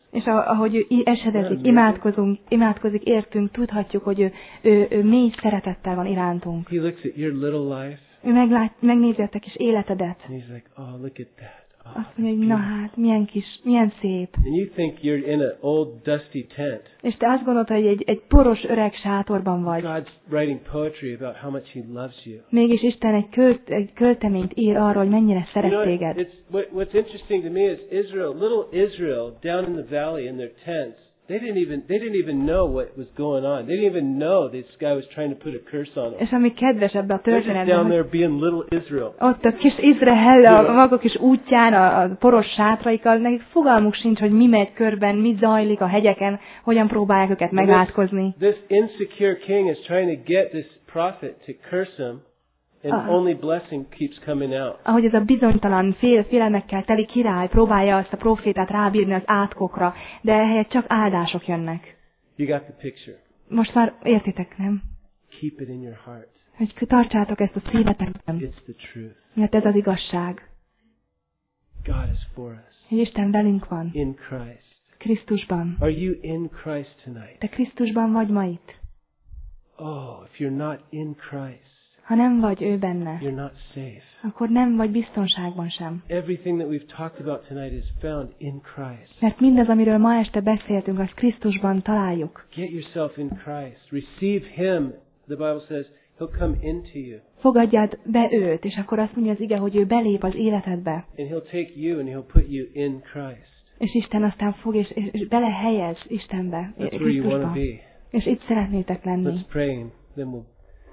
És ahogy ő esedezik, imádkozik értünk, tudhatjuk, hogy ő mély szeretettel van irántunk. He looks at your little life. Ő megnézi a te kis életedet. And he's like, oh, look at that. Oh, azt mondja, hogy na hát, milyen szép. And you think you're in an old dusty tent. És te azt gondolod, hogy egy poros öreg sátorban vagy. God's writing poetry about how much He loves you. Mégis Isten egy költeményt ír arról, hogy mennyire szeret téged. What's interesting to me is little Israel down in the valley in their tents. They didn't even know what was going on. They didn't even know this guy was trying to put a curse on them. És ami kedves ebbe a történetben, down there being little Israel. Ott a kis Izrael a maguk is útján, a poros sátraikkal, nekik fogalmuk sincs, hogy mi megy körben, mi zajlik a hegyeken, hogyan próbálják őket megátkozni. This insecure king is trying to get this prophet to curse him. And only blessing keeps coming out. Ahogy ez a bizonytalan, félelmekkel teli király próbálja azt a profétát rábírni az átkokra, de ehelyett csak áldások jönnek. You got the picture. Most már értitek, nem? Keep it in your heart. Hogy tartsátok ezt a szívetekben. It's the truth. Mert ez az igazság. God is for us. Hogy Isten velünk van. In Christ. Krisztusban. Are you in Christ tonight? Te Krisztusban vagy ma itt? Oh, if you're not in Christ. Ha nem vagy ő benne, you're not safe. Akkor nem vagy biztonságban sem. Everything that we've talked about tonight is found in Christ. Mert mindaz, amiről ma este beszéltünk, azt Krisztusban találjuk. Get yourself in Christ. Receive Him. The Bible says He'll come into you. Fogadjad be őt, és akkor azt mondja az ige, hogy ő belép az életedbe. And He'll take you and He'll put you in Christ. És Isten aztán fog és belehelyez Istenbe, Krisztusba. És itt szeretnétek lenni. Let's pray and then we'll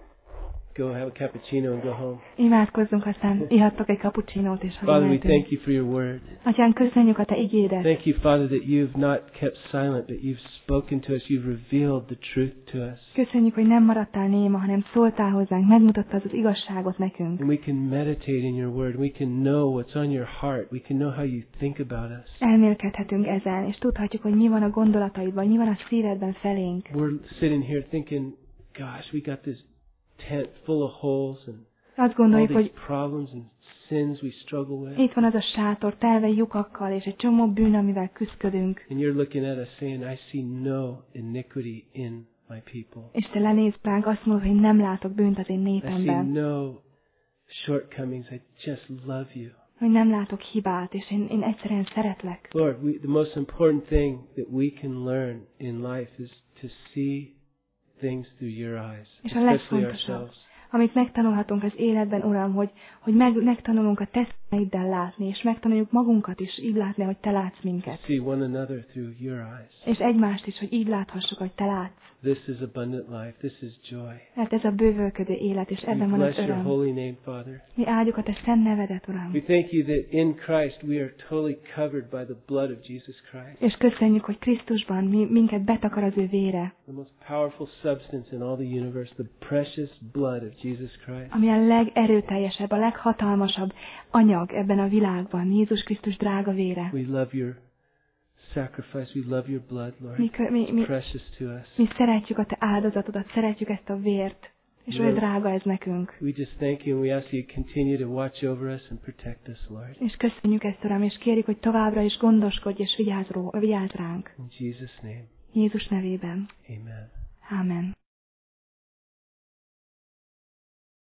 go have a cappuccino and go home. Imádkozzunk, aztán ihattok egy cappuccinót és Father, we thank you for your word. Atyán, köszönjük a te igédet. Thank you, Father, that you've not kept silent, but you've spoken to us, you've revealed the truth to us. Köszönjük, hogy nem maradtál néma, hanem szóltál hozzánk, megmutattad az igazságot nekünk. And we can meditate in your word. We can know what's on your heart. We can know how you think about us. Elmélkedhetünk ezen, és tudhatjuk, hogy mi van a gondolataidban, mi van a szívedben felénk. We're sitting here thinking, gosh, we got this tent full of holes and azt gondoljuk, all these hogy problems and sins we struggle with. Itt van az a sátor telve lyukakkal és egy csomó bűn, amivel küzdködünk. And you're looking at us saying, I see no iniquity in my people. És te lenézd ránk, azt mondod, hogy nem látok bűnt az én I népemben. see no shortcomings. I just love you. Hogy nem látok hibát, és én egyszerűen szeretlek. Lord, the most important thing that we can learn in life is to see things through your eyes, És a especially legfontosabb, ourselves. amit megtanulhatunk az életben, Uram, hogy megtanulunk a te szemeiddel látni, és megtanuljuk magunkat is így látni, hogy te látsz minket. See one another through your eyes. És egymást is, hogy így láthassuk, hogy te látsz. This is abundant life. This is joy. Mert ez a bővölködő élet, és We ebben van az bless your öröm. holy name, Father. Mi áldjuk a te szent nevedet, Uram. We thank you that in Christ we are totally covered by the blood of Jesus Christ. És köszönjük, hogy Krisztusban minket betakar az ő vére. The most powerful substance in all the universe, the precious blood of Jesus Christ. Ami a legerőteljesebb, a leghatalmasabb anyag ebben a világban, Jézus Krisztus drága vére. We love your sacrifice. We love your blood, Lord. Mi precious to us. Mi szeretjük a te áldozatodat, szeretjük ezt a vért, és olyan drága ez nekünk. We just thank you and we ask you to continue to watch over us and protect us, Lord. És köszönjük ezt, Uram, és kérjük, hogy továbbra is gondoskodj és vigyázz ránk. In Jesus' name. Jézus nevében. Amen. Amen.